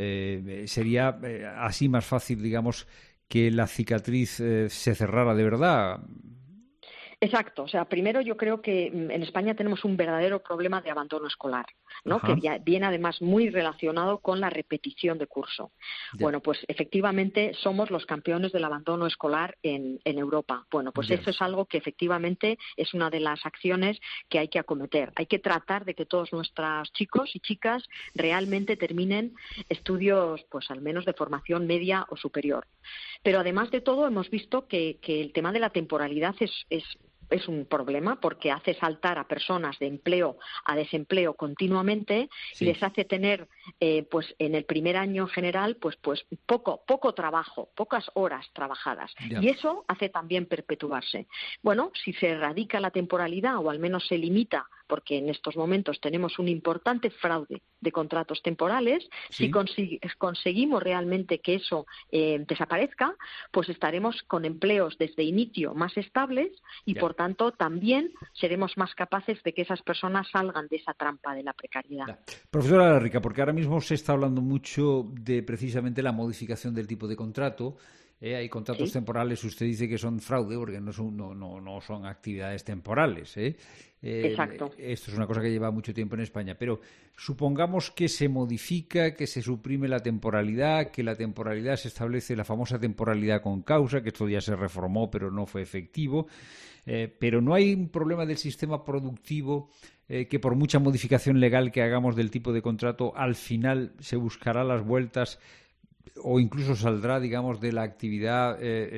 Sería así más fácil, digamos, que la cicatriz se cerrara de verdad. Exacto. O sea, primero yo creo que en España tenemos un verdadero problema de abandono escolar, ¿no? Que viene además muy relacionado con la repetición de curso. Bueno, pues efectivamente somos los campeones del abandono escolar en Europa. Bueno, pues eso es algo que efectivamente es una de las acciones que hay que acometer. Hay que tratar de que todos nuestros chicos y chicas realmente terminen estudios, pues al menos de formación media o superior. Pero además de todo hemos visto que el tema de la temporalidad es un problema porque hace saltar a personas de empleo a desempleo continuamente y les hace tener, pues en el primer año en general, pues poco trabajo, pocas horas trabajadas. Y eso hace también perpetuarse. Bueno, si se erradica la temporalidad o al menos se limita, porque en estos momentos tenemos un importante fraude de contratos temporales, si conseguimos realmente que eso desaparezca, pues estaremos con empleos desde inicio más estables y por tanto también seremos más capaces de que esas personas salgan de esa trampa de la precariedad. Profesora Larrica, porque ahora mismo se está hablando mucho de precisamente la modificación del tipo de contrato. Hay contratos temporales, usted dice que son fraude porque no son actividades temporales. Exacto. Esto es una cosa que lleva mucho tiempo en España, pero supongamos que se modifica, que se suprime la temporalidad, que la temporalidad se establece la famosa temporalidad con causa, que esto ya se reformó pero no fue efectivo, pero no hay un problema del sistema productivo que por mucha modificación legal que hagamos del tipo de contrato, al final se buscará las vueltas o incluso saldrá, digamos, de la actividad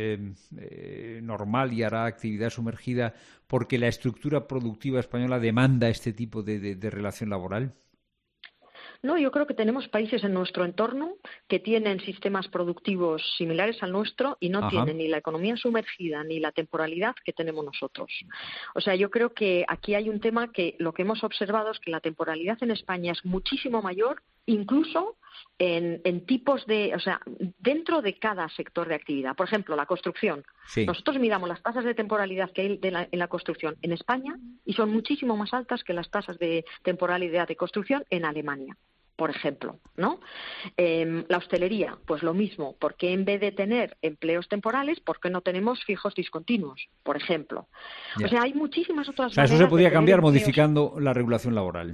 normal y hará actividad sumergida porque la estructura productiva española demanda este tipo de relación laboral? No, yo creo que tenemos países en nuestro entorno que tienen sistemas productivos similares al nuestro y no tienen ni la economía sumergida ni la temporalidad que tenemos nosotros. O sea, yo creo que aquí hay un tema que lo que hemos observado es que la temporalidad en España es muchísimo mayor, incluso en tipos de, o sea, dentro de cada sector de actividad. Por ejemplo, la construcción. Nosotros miramos las tasas de temporalidad que hay en la construcción en España y son muchísimo más altas que las tasas de temporalidad de construcción en Alemania, por ejemplo, ¿no? La hostelería, pues lo mismo, porque en vez de tener empleos temporales, ¿por qué no tenemos fijos discontinuos, por ejemplo? O sea, hay muchísimas otras maneras. Eso se podría cambiar modificando la regulación laboral.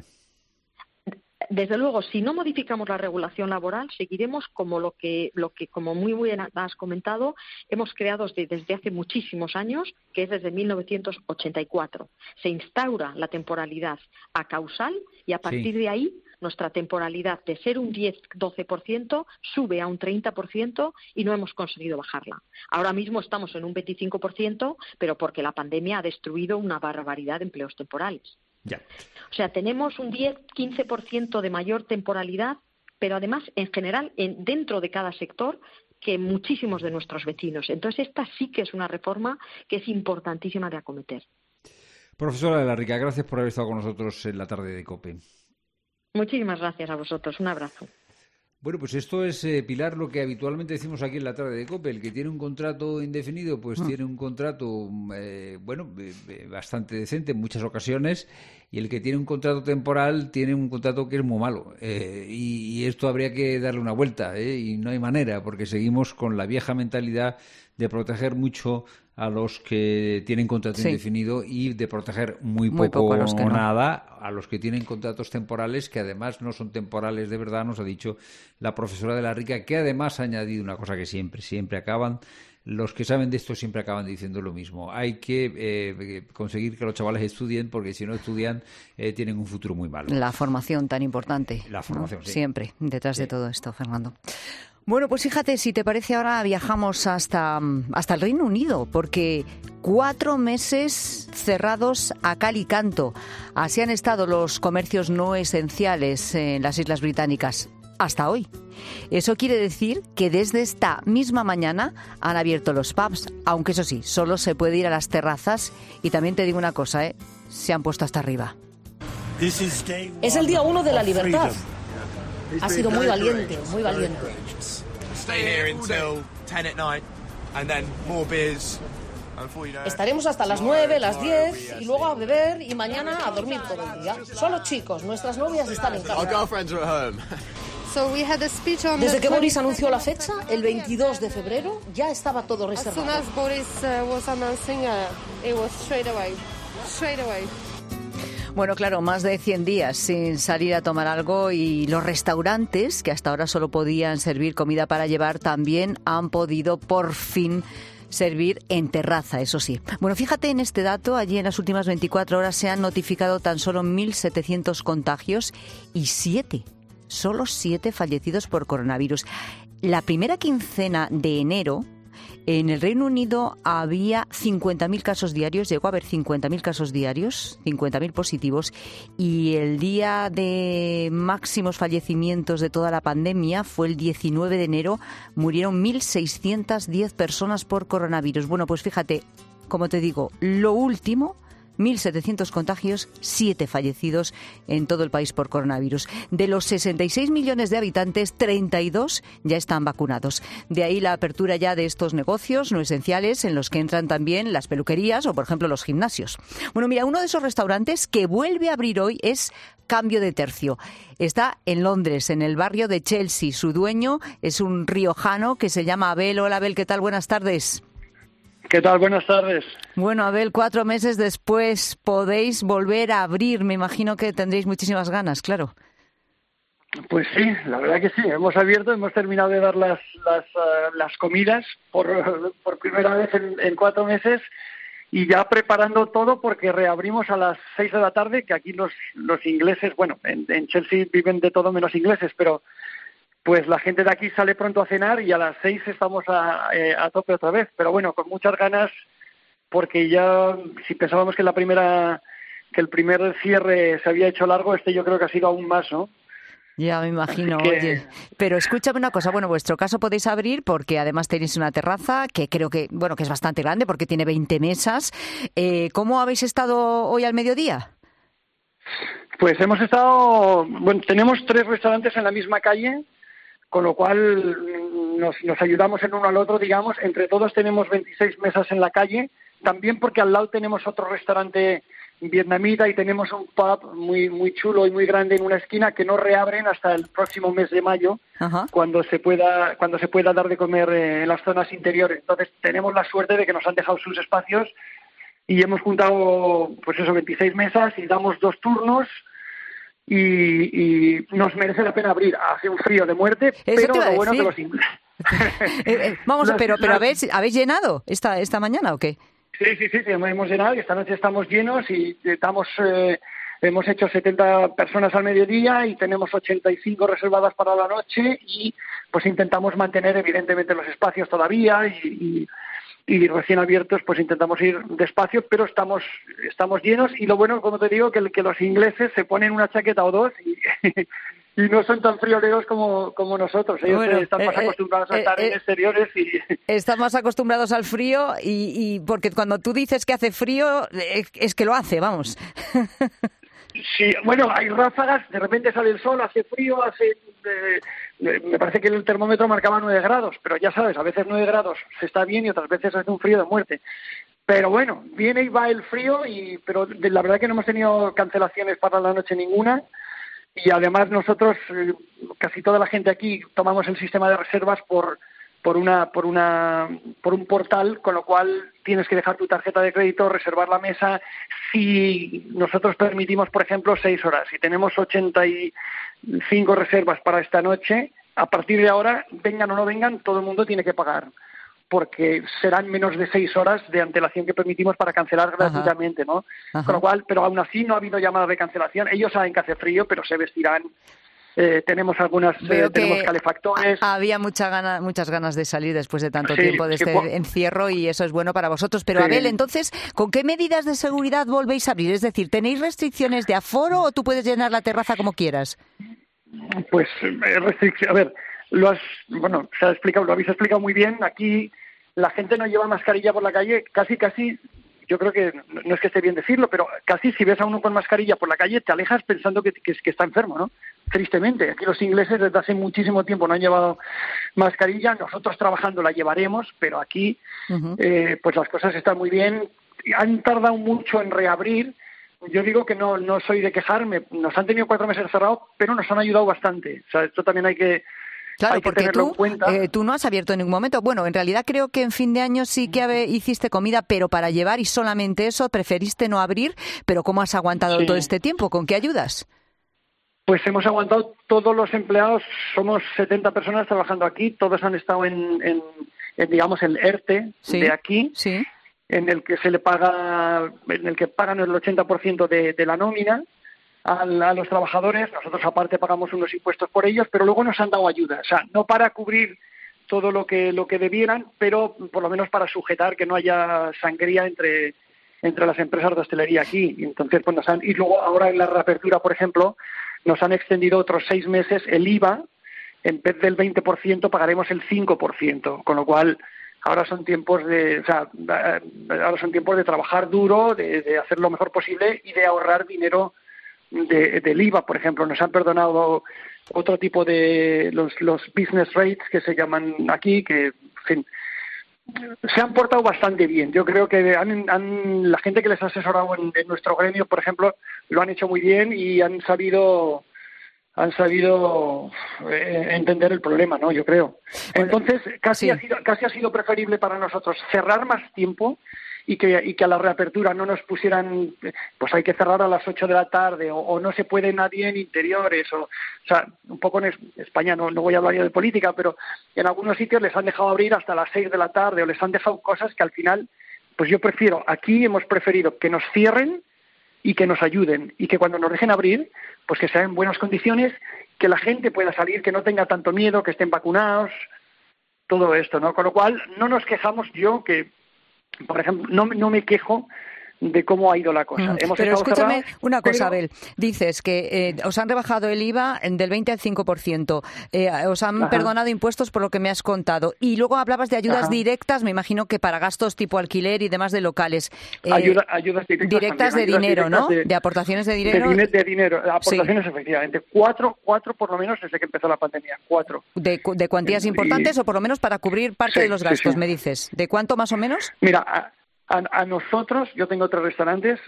Desde luego, si no modificamos la regulación laboral, seguiremos como lo que como muy bien has comentado, hemos creado desde hace muchísimos años, que es desde 1984. Se instaura la temporalidad acausal y a partir de ahí nuestra temporalidad de ser un 10-12% sube a un 30% y no hemos conseguido bajarla. Ahora mismo estamos en un 25%, pero porque la pandemia ha destruido una barbaridad de empleos temporales. O sea, tenemos un 10-15% de mayor temporalidad, pero además, en general, dentro de cada sector, que muchísimos de nuestros vecinos. Entonces, esta sí que es una reforma que es importantísima de acometer. Profesora Larrica, gracias por haber estado con nosotros en la tarde de COPE. Muchísimas gracias a vosotros. Un abrazo. Bueno, pues esto es, Pilar, lo que habitualmente decimos aquí en la tarde de COPE. El que tiene un contrato indefinido, pues tiene un contrato, bastante decente en muchas ocasiones, y el que tiene un contrato temporal tiene un contrato que es muy malo. Y esto habría que darle una vuelta, y no hay manera, porque seguimos con la vieja mentalidad de proteger mucho a los que tienen contrato indefinido y de proteger muy poco a los que nada a los que tienen contratos temporales, que además no son temporales de verdad, nos ha dicho la profesora de Larrica, que además ha añadido una cosa que siempre acaban, los que saben de esto siempre acaban diciendo lo mismo. Hay que conseguir que los chavales estudien, porque si no estudian tienen un futuro muy malo. La formación tan importante. La formación, ¿no? Siempre, detrás de todo esto, Fernando. Bueno, pues fíjate, si te parece, ahora viajamos hasta el Reino Unido, porque 4 meses cerrados a cal y canto. Así han estado los comercios no esenciales en las Islas Británicas hasta hoy. Eso quiere decir que desde esta misma mañana han abierto los pubs, aunque eso sí, solo se puede ir a las terrazas. Y también te digo una cosa, se han puesto hasta arriba. Es el día 1 de la libertad. Ha sido muy valiente, muy valiente. Estaremos hasta las 9, las 10 y luego a beber y mañana a dormir todo el día. Solo chicos, nuestras novias están en casa. Desde que Boris anunció la fecha, el 22 de febrero, ya estaba todo reservado. Bueno, claro, más de 100 días sin salir a tomar algo y los restaurantes, que hasta ahora solo podían servir comida para llevar, también han podido por fin servir en terraza, eso sí. Bueno, fíjate en este dato, allí en las últimas 24 horas se han notificado tan solo 1.700 contagios y solo 7 fallecidos por coronavirus. La primera quincena de enero, en el Reino Unido había 50.000 casos diarios, llegó a haber 50.000 casos diarios, 50.000 positivos, y el día de máximos fallecimientos de toda la pandemia fue el 19 de enero, murieron 1.610 personas por coronavirus. Bueno, pues fíjate, como te digo, lo último, 1.700 contagios, 7 fallecidos en todo el país por coronavirus. De los 66 millones de habitantes, 32 ya están vacunados. De ahí la apertura ya de estos negocios no esenciales en los que entran también las peluquerías o, por ejemplo, los gimnasios. Bueno, mira, uno de esos restaurantes que vuelve a abrir hoy es Cambio de Tercio. Está en Londres, en el barrio de Chelsea. Su dueño es un riojano que se llama Abel. Hola, Abel, ¿qué tal? Buenas tardes. ¿Qué tal? Buenas tardes. Bueno, Abel, 4 meses después podéis volver a abrir. Me imagino que tendréis muchísimas ganas, claro. Pues sí, la verdad que sí. Hemos abierto, hemos terminado de dar las comidas por primera vez en 4 meses y ya preparando todo porque reabrimos a las 6 de la tarde, que aquí los ingleses, bueno, en Chelsea viven de todo menos ingleses, pero pues la gente de aquí sale pronto a cenar y a las 6 estamos a tope otra vez. Pero bueno, con muchas ganas, porque ya si pensábamos que el primer cierre se había hecho largo, yo creo que ha sido aún más, ¿no? Ya me imagino, oye. Pero escúchame una cosa, bueno, vuestro caso podéis abrir porque además tenéis una terraza que creo que, bueno, que es bastante grande porque tiene 20 mesas. ¿Cómo habéis estado hoy al mediodía? Pues hemos estado, bueno, tenemos 3 restaurantes en la misma calle, con lo cual nos ayudamos el uno al otro, digamos. Entre todos tenemos 26 mesas en la calle, también porque al lado tenemos otro restaurante vietnamita y tenemos un pub muy chulo y muy grande en una esquina que no reabren hasta el próximo mes de mayo. Ajá. cuando se pueda dar de comer en las zonas interiores. Entonces tenemos la suerte de que nos han dejado sus espacios y hemos juntado, pues eso, 26 mesas y damos 2 turnos. Y nos merece la pena abrir. Hace un frío de muerte, pero lo bueno que los ingleses... Vamos, pero ¿habéis llenado esta mañana o qué? Sí, hemos llenado y esta noche estamos llenos y hemos hecho 70 personas al mediodía y tenemos 85 reservadas para la noche y pues intentamos mantener evidentemente los espacios todavía y recién abiertos, pues intentamos ir despacio, pero estamos llenos y lo bueno, como te digo, que los ingleses se ponen una chaqueta o 2 y no son tan frioleros como nosotros. Ellos están más acostumbrados a estar en exteriores y... Están más acostumbrados al frío y porque cuando tú dices que hace frío, es que lo hace, vamos. Sí, bueno, hay ráfagas, de repente sale el sol, hace frío, me parece que el termómetro marcaba 9 grados, pero ya sabes, a veces 9 grados se está bien y otras veces hace un frío de muerte. Pero bueno, viene y va el frío, pero la verdad que no hemos tenido cancelaciones para la noche ninguna. Y además nosotros, casi toda la gente aquí, tomamos el sistema de reservas por un portal, con lo cual tienes que dejar tu tarjeta de crédito, reservar la mesa. Si nosotros permitimos, por ejemplo, 6 horas, si tenemos 85 reservas para esta noche, a partir de ahora, vengan o no vengan, todo el mundo tiene que pagar, porque serán menos de 6 horas de antelación que permitimos para cancelar gratuitamente, ¿no? Ajá. Con lo cual, pero aún así no ha habido llamada de cancelación. Ellos saben que hace frío, pero se vestirán tenemos tenemos calefactores. Había muchas ganas de salir después de tanto tiempo de este encierro y eso es bueno para vosotros. Pero Abel, entonces, ¿con qué medidas de seguridad volvéis a abrir? Es decir, ¿tenéis restricciones de aforo o tú puedes llenar la terraza como quieras? Pues restricción. A ver, lo habéis explicado muy bien. Aquí la gente no lleva mascarilla por la calle, casi. Yo creo que no es que esté bien decirlo, pero casi si ves a uno con mascarilla por la calle te alejas pensando que está enfermo, ¿no? Tristemente, aquí los ingleses desde hace muchísimo tiempo no han llevado mascarilla, nosotros trabajando la llevaremos, pero aquí pues las cosas están muy bien. Han tardado mucho en reabrir. Yo digo que no soy de quejarme, nos han tenido 4 meses cerrados, pero nos han ayudado bastante. O sea, esto también hay que porque tú no has abierto en ningún momento. Bueno, en realidad creo que en fin de año sí que hiciste comida, pero para llevar y solamente eso, preferiste no abrir. Pero ¿cómo has aguantado todo este tiempo? ¿Con qué ayudas? Pues hemos aguantado todos los empleados, somos 70 personas trabajando aquí, todos han estado en digamos, el ERTE de aquí, en el que se le paga, en el que pagan el 80% de la nómina a los trabajadores. Nosotros aparte pagamos unos impuestos por ellos, pero luego nos han dado ayuda, o sea, no para cubrir todo lo que debieran, pero por lo menos para sujetar que no haya sangría entre las empresas de hostelería aquí. Y entonces pues y luego ahora en la reapertura, por ejemplo, nos han extendido otros 6 meses el IVA. En vez del 20% pagaremos el 5%, con lo cual ahora son tiempos de trabajar duro, de hacer lo mejor posible y de ahorrar dinero del IVA. Por ejemplo, nos han perdonado otro tipo de los business rates que se llaman aquí, que en fin, se han portado bastante bien. Yo creo que la gente que les ha asesorado en nuestro gremio, por ejemplo, lo han hecho muy bien y han sabido entender el problema, ¿no? Yo creo. Entonces, casi ha sido preferible para nosotros cerrar más tiempo y que a la reapertura no nos pusieran, pues hay que cerrar a las 8 de la tarde o no se puede nadie en interiores. O sea, un poco en España, no voy a hablar yo de política, pero en algunos sitios les han dejado abrir hasta las 6 de la tarde o les han dejado cosas que al final, pues aquí hemos preferido que nos cierren y que nos ayuden y que cuando nos dejen abrir, pues que sea en buenas condiciones, que la gente pueda salir, que no tenga tanto miedo, que estén vacunados, todo esto, ¿no? Con lo cual no nos quejamos. Por ejemplo, no me quejo de cómo ha ido la cosa. Pero escúchame una cosa, Abel. Dices que os han rebajado el IVA del 20 al 5%. Os han perdonado impuestos por lo que me has contado. Y luego hablabas de ayudas directas, me imagino que para gastos tipo alquiler y demás de locales. Ayudas directas de dinero, ¿no? De aportaciones de dinero. De dinero, aportaciones efectivamente. 4 por lo menos desde que empezó la pandemia. 4. ¿De cuantías importantes o por lo menos para cubrir parte de los gastos, me dices? ¿De cuánto más o menos? Mira, a nosotros, yo tengo 3 restaurantes,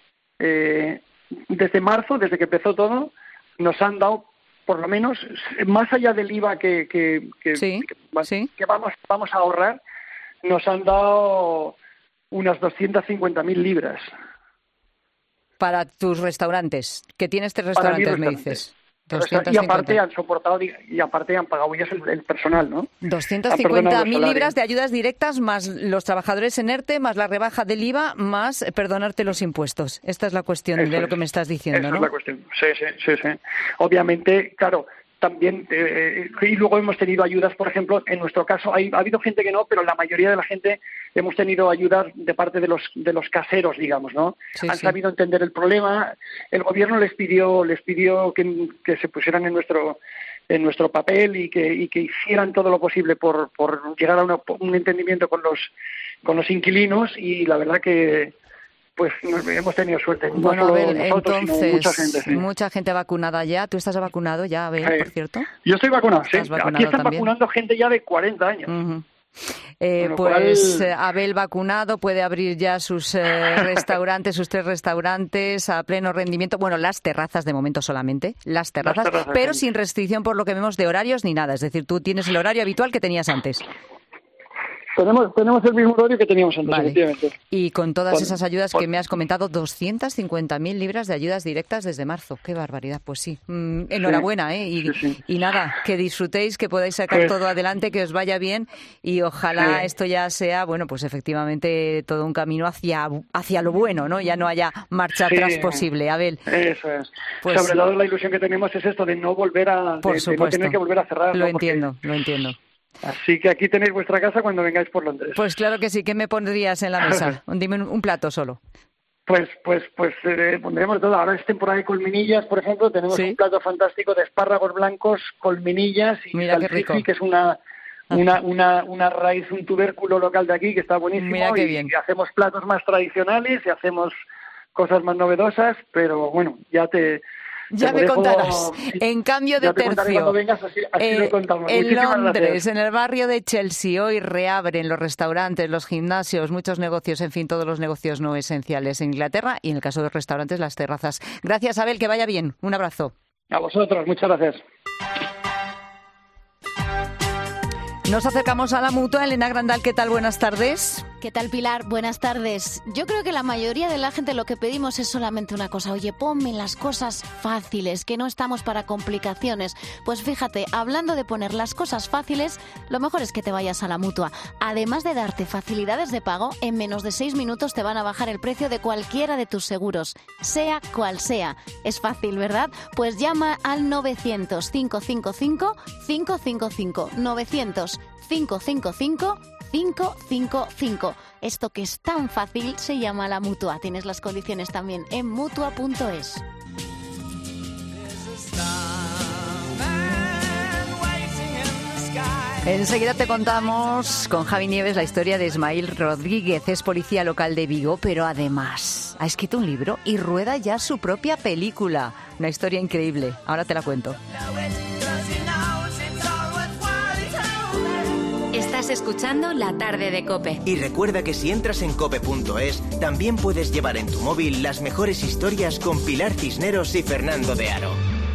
desde marzo, desde que empezó todo, nos han dado, por lo menos, más allá del IVA que vamos a ahorrar, nos han dado unas 250.000 libras. Para tus restaurantes, que tienes 3 restaurantes, me dices. 250. Y aparte han soportado y aparte han pagado ellos el personal, ¿no? 250.000 libras de ayudas directas más los trabajadores en ERTE, más la rebaja del IVA, más perdonarte los impuestos. Esta es la cuestión de lo que me estás diciendo, ¿no? Esa es la cuestión. Sí. Obviamente, claro, también, y luego hemos tenido ayudas, por ejemplo, en nuestro caso, ha habido gente que no, pero la mayoría de la gente hemos tenido ayudas de parte de los caseros, digamos, ¿no? Han sabido entender el problema. El gobierno les pidió que se pusieran en nuestro papel y que hicieran todo lo posible por llegar a un entendimiento con los inquilinos, y la verdad que pues hemos tenido suerte. Bueno, no solo Abel, nosotros, entonces, sino mucha gente. Sí. Mucha gente vacunada ya. ¿Tú estás vacunado ya, Abel, por cierto? Yo estoy vacunado, sí. Vacunado aquí están también. Vacunando gente ya de 40 años. Abel vacunado puede abrir ya sus restaurantes, sus 3 restaurantes a pleno rendimiento. Bueno, las terrazas de momento solamente, las terrazas, pero sin restricción por lo que vemos de horarios ni nada. Es decir, tú tienes el horario habitual que tenías antes. Tenemos el mismo horario que teníamos antes, Vale. efectivamente. Y con todas esas ayudas que me has comentado, 250.000 libras de ayudas directas desde marzo. ¡Qué barbaridad! Pues sí, enhorabuena, ¿eh? Y nada, que disfrutéis, que podáis sacar todo adelante, que os vaya bien y ojalá esto ya sea, bueno, pues efectivamente todo un camino hacia lo bueno, ¿no? Ya no haya marcha atrás posible. Abel. Eso es. Pues, sobre todo la ilusión que tenemos es esto de no volver a... Por supuesto. No tener que volver a cerrar. Lo ¿no? entiendo. Así que aquí tenéis vuestra casa cuando vengáis por Londres. Pues claro que sí. ¿Qué me pondrías en la mesa? Dime un plato solo. Pues pondremos todo. Ahora es temporada de colminillas, por ejemplo. Tenemos un plato fantástico de espárragos blancos, colminillas y salsifí, que es una raíz, un tubérculo local de aquí que está buenísimo. Mira qué bien. Y hacemos platos más tradicionales y hacemos cosas más novedosas, pero bueno, ya me contarás. En cambio de tercio, vengas, así lo contamos. En Londres, gracias. en el barrio de Chelsea, hoy reabren los restaurantes, los gimnasios, muchos negocios, en fin, todos los negocios no esenciales en Inglaterra y en el caso de los restaurantes, las terrazas. Gracias, Abel, que vaya bien. Un abrazo. A vosotros, muchas gracias. Nos acercamos a la Mutua. Elena Grandal, ¿qué tal? Buenas tardes. ¿Qué tal, Pilar? Buenas tardes. Yo creo que la mayoría de la gente lo que pedimos es solamente una cosa. Oye, ponme las cosas fáciles, que no estamos para complicaciones. Pues fíjate, hablando de poner las cosas fáciles, lo mejor es que te vayas a la Mutua. Además de darte facilidades de pago, en menos de 6 minutos te van a bajar el precio de cualquiera de tus seguros, sea cual sea. Es fácil, ¿verdad? Pues llama al 900-555-555. 900-555-555. Esto que es tan fácil se llama la Mutua. Tienes las condiciones también en Mutua.es. Enseguida te contamos con Javi Nieves la historia de Ismael Rodríguez. Es policía local de Vigo, pero además ha escrito un libro y rueda ya su propia película. Una historia increíble. Ahora te la cuento. Estás escuchando La Tarde de COPE. Y recuerda que si entras en cope.es, también puedes llevar en tu móvil las mejores historias con Pilar Cisneros y Fernando de Aro.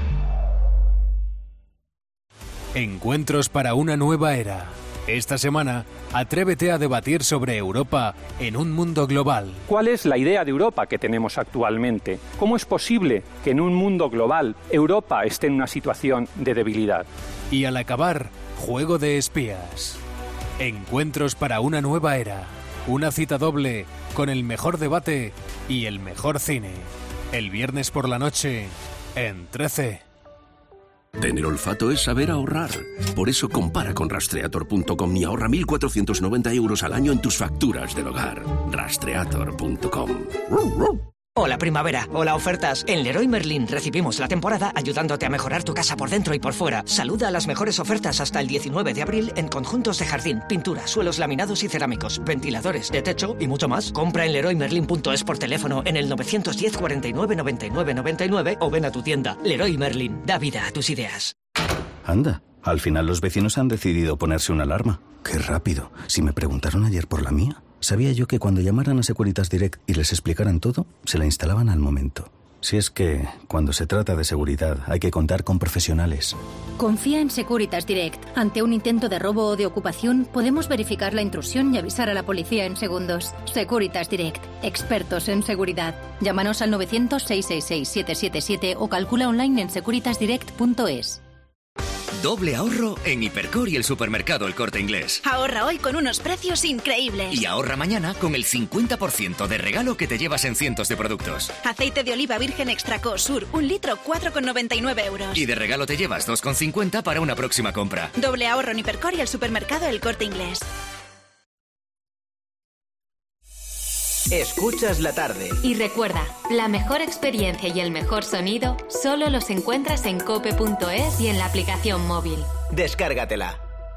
Encuentros para una nueva era. Esta semana, atrévete a debatir sobre Europa en un mundo global. ¿Cuál es la idea de Europa que tenemos actualmente? ¿Cómo es posible que en un mundo global Europa esté en una situación de debilidad? Y al acabar, juego de espías. Encuentros para una nueva era. Una cita doble con el mejor debate y el mejor cine. El viernes por la noche en 13. Tener olfato es saber ahorrar. Por eso compara con Rastreator.com y ahorra 1.490 euros al año en tus facturas del hogar. Rastreator.com. Hola primavera, hola ofertas. En Leroy Merlin recibimos la temporada ayudándote a mejorar tu casa por dentro y por fuera. Saluda a las mejores ofertas hasta el 19 de abril en conjuntos de jardín, pintura, suelos laminados y cerámicos, ventiladores, de techo y mucho más. Compra en LeroyMerlin.es por teléfono en el 910 49 99 99 o ven a tu tienda. Leroy Merlin, da vida a tus ideas. Anda, al final los vecinos han decidido ponerse una alarma. Qué rápido. Si me preguntaron ayer por la mía, sabía yo que cuando llamaran a Securitas Direct y les explicaran todo, se la instalaban al momento. Si es que, cuando se trata de seguridad, hay que contar con profesionales. Confía en Securitas Direct. Ante un intento de robo o de ocupación, podemos verificar la intrusión y avisar a la policía en segundos. Securitas Direct. Expertos en seguridad. Llámanos al 900-666-777 o calcula online en securitasdirect.es. Doble ahorro en Hipercor y el supermercado El Corte Inglés. Ahorra hoy con unos precios increíbles. Y ahorra mañana con el 50% de regalo que te llevas en cientos de productos. Aceite de oliva virgen extra Sur, 1 litro, 4,99 euros. Y de regalo te llevas 2,50 para una próxima compra. Doble ahorro en Hipercor y el supermercado El Corte Inglés. Escuchas la tarde. Y recuerda, la mejor experiencia y el mejor sonido solo los encuentras en cope.es y en la aplicación móvil. Descárgatela.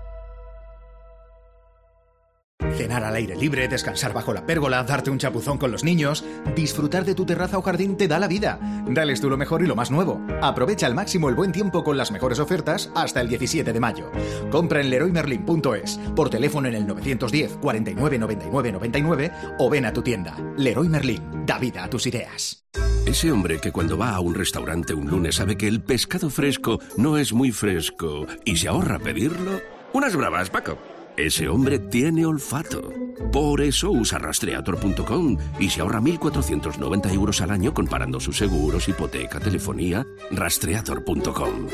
Cenar al aire libre, descansar bajo la pérgola, darte un chapuzón con los niños, disfrutar de tu terraza o jardín te da la vida. Dales tú lo mejor y lo más nuevo. Aprovecha al máximo el buen tiempo con las mejores ofertas hasta el 17 de mayo. Compra en LeroyMerlin.es, por teléfono en el 910 49 99 99 o ven a tu tienda. Leroy Merlin, da vida a tus ideas. Ese hombre que cuando va a un restaurante un lunes sabe que el pescado fresco no es muy fresco y se ahorra pedirlo. Unas bravas, Paco. Ese hombre tiene olfato. Por eso usa Rastreator.com y se ahorra 1.490 euros al año comparando sus seguros, hipoteca, telefonía. Rastreator.com.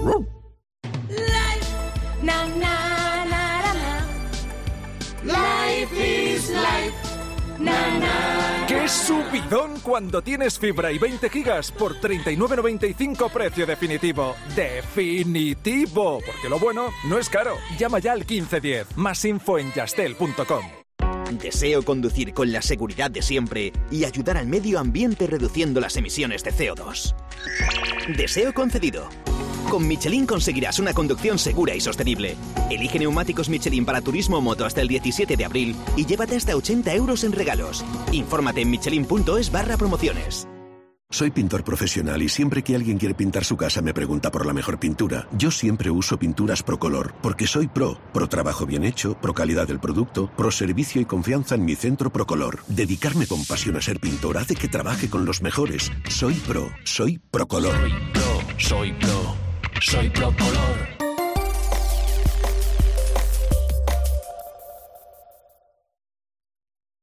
Life is life. ¡Qué subidón cuando tienes fibra y 20 gigas por 39,95 precio definitivo! ¡Definitivo! Porque lo bueno no es caro. Llama ya al 1510. Más info en Yastel.com. Deseo conducir con la seguridad de siempre y ayudar al medio ambiente reduciendo las emisiones de CO2. Deseo concedido. Con Michelin conseguirás una conducción segura y sostenible. Elige neumáticos Michelin para turismo o moto hasta el 17 de abril y llévate hasta 80 euros en regalos. Infórmate en michelin.es/promociones. Soy pintor profesional y siempre que alguien quiere pintar su casa me pregunta por la mejor pintura. Yo siempre uso pinturas Procolor, porque soy pro. Pro trabajo bien hecho, pro calidad del producto, pro servicio y confianza en mi centro Procolor. Dedicarme con pasión a ser pintor hace que trabaje con los mejores. Soy pro, soy Procolor. Soy pro. Soy Procolor.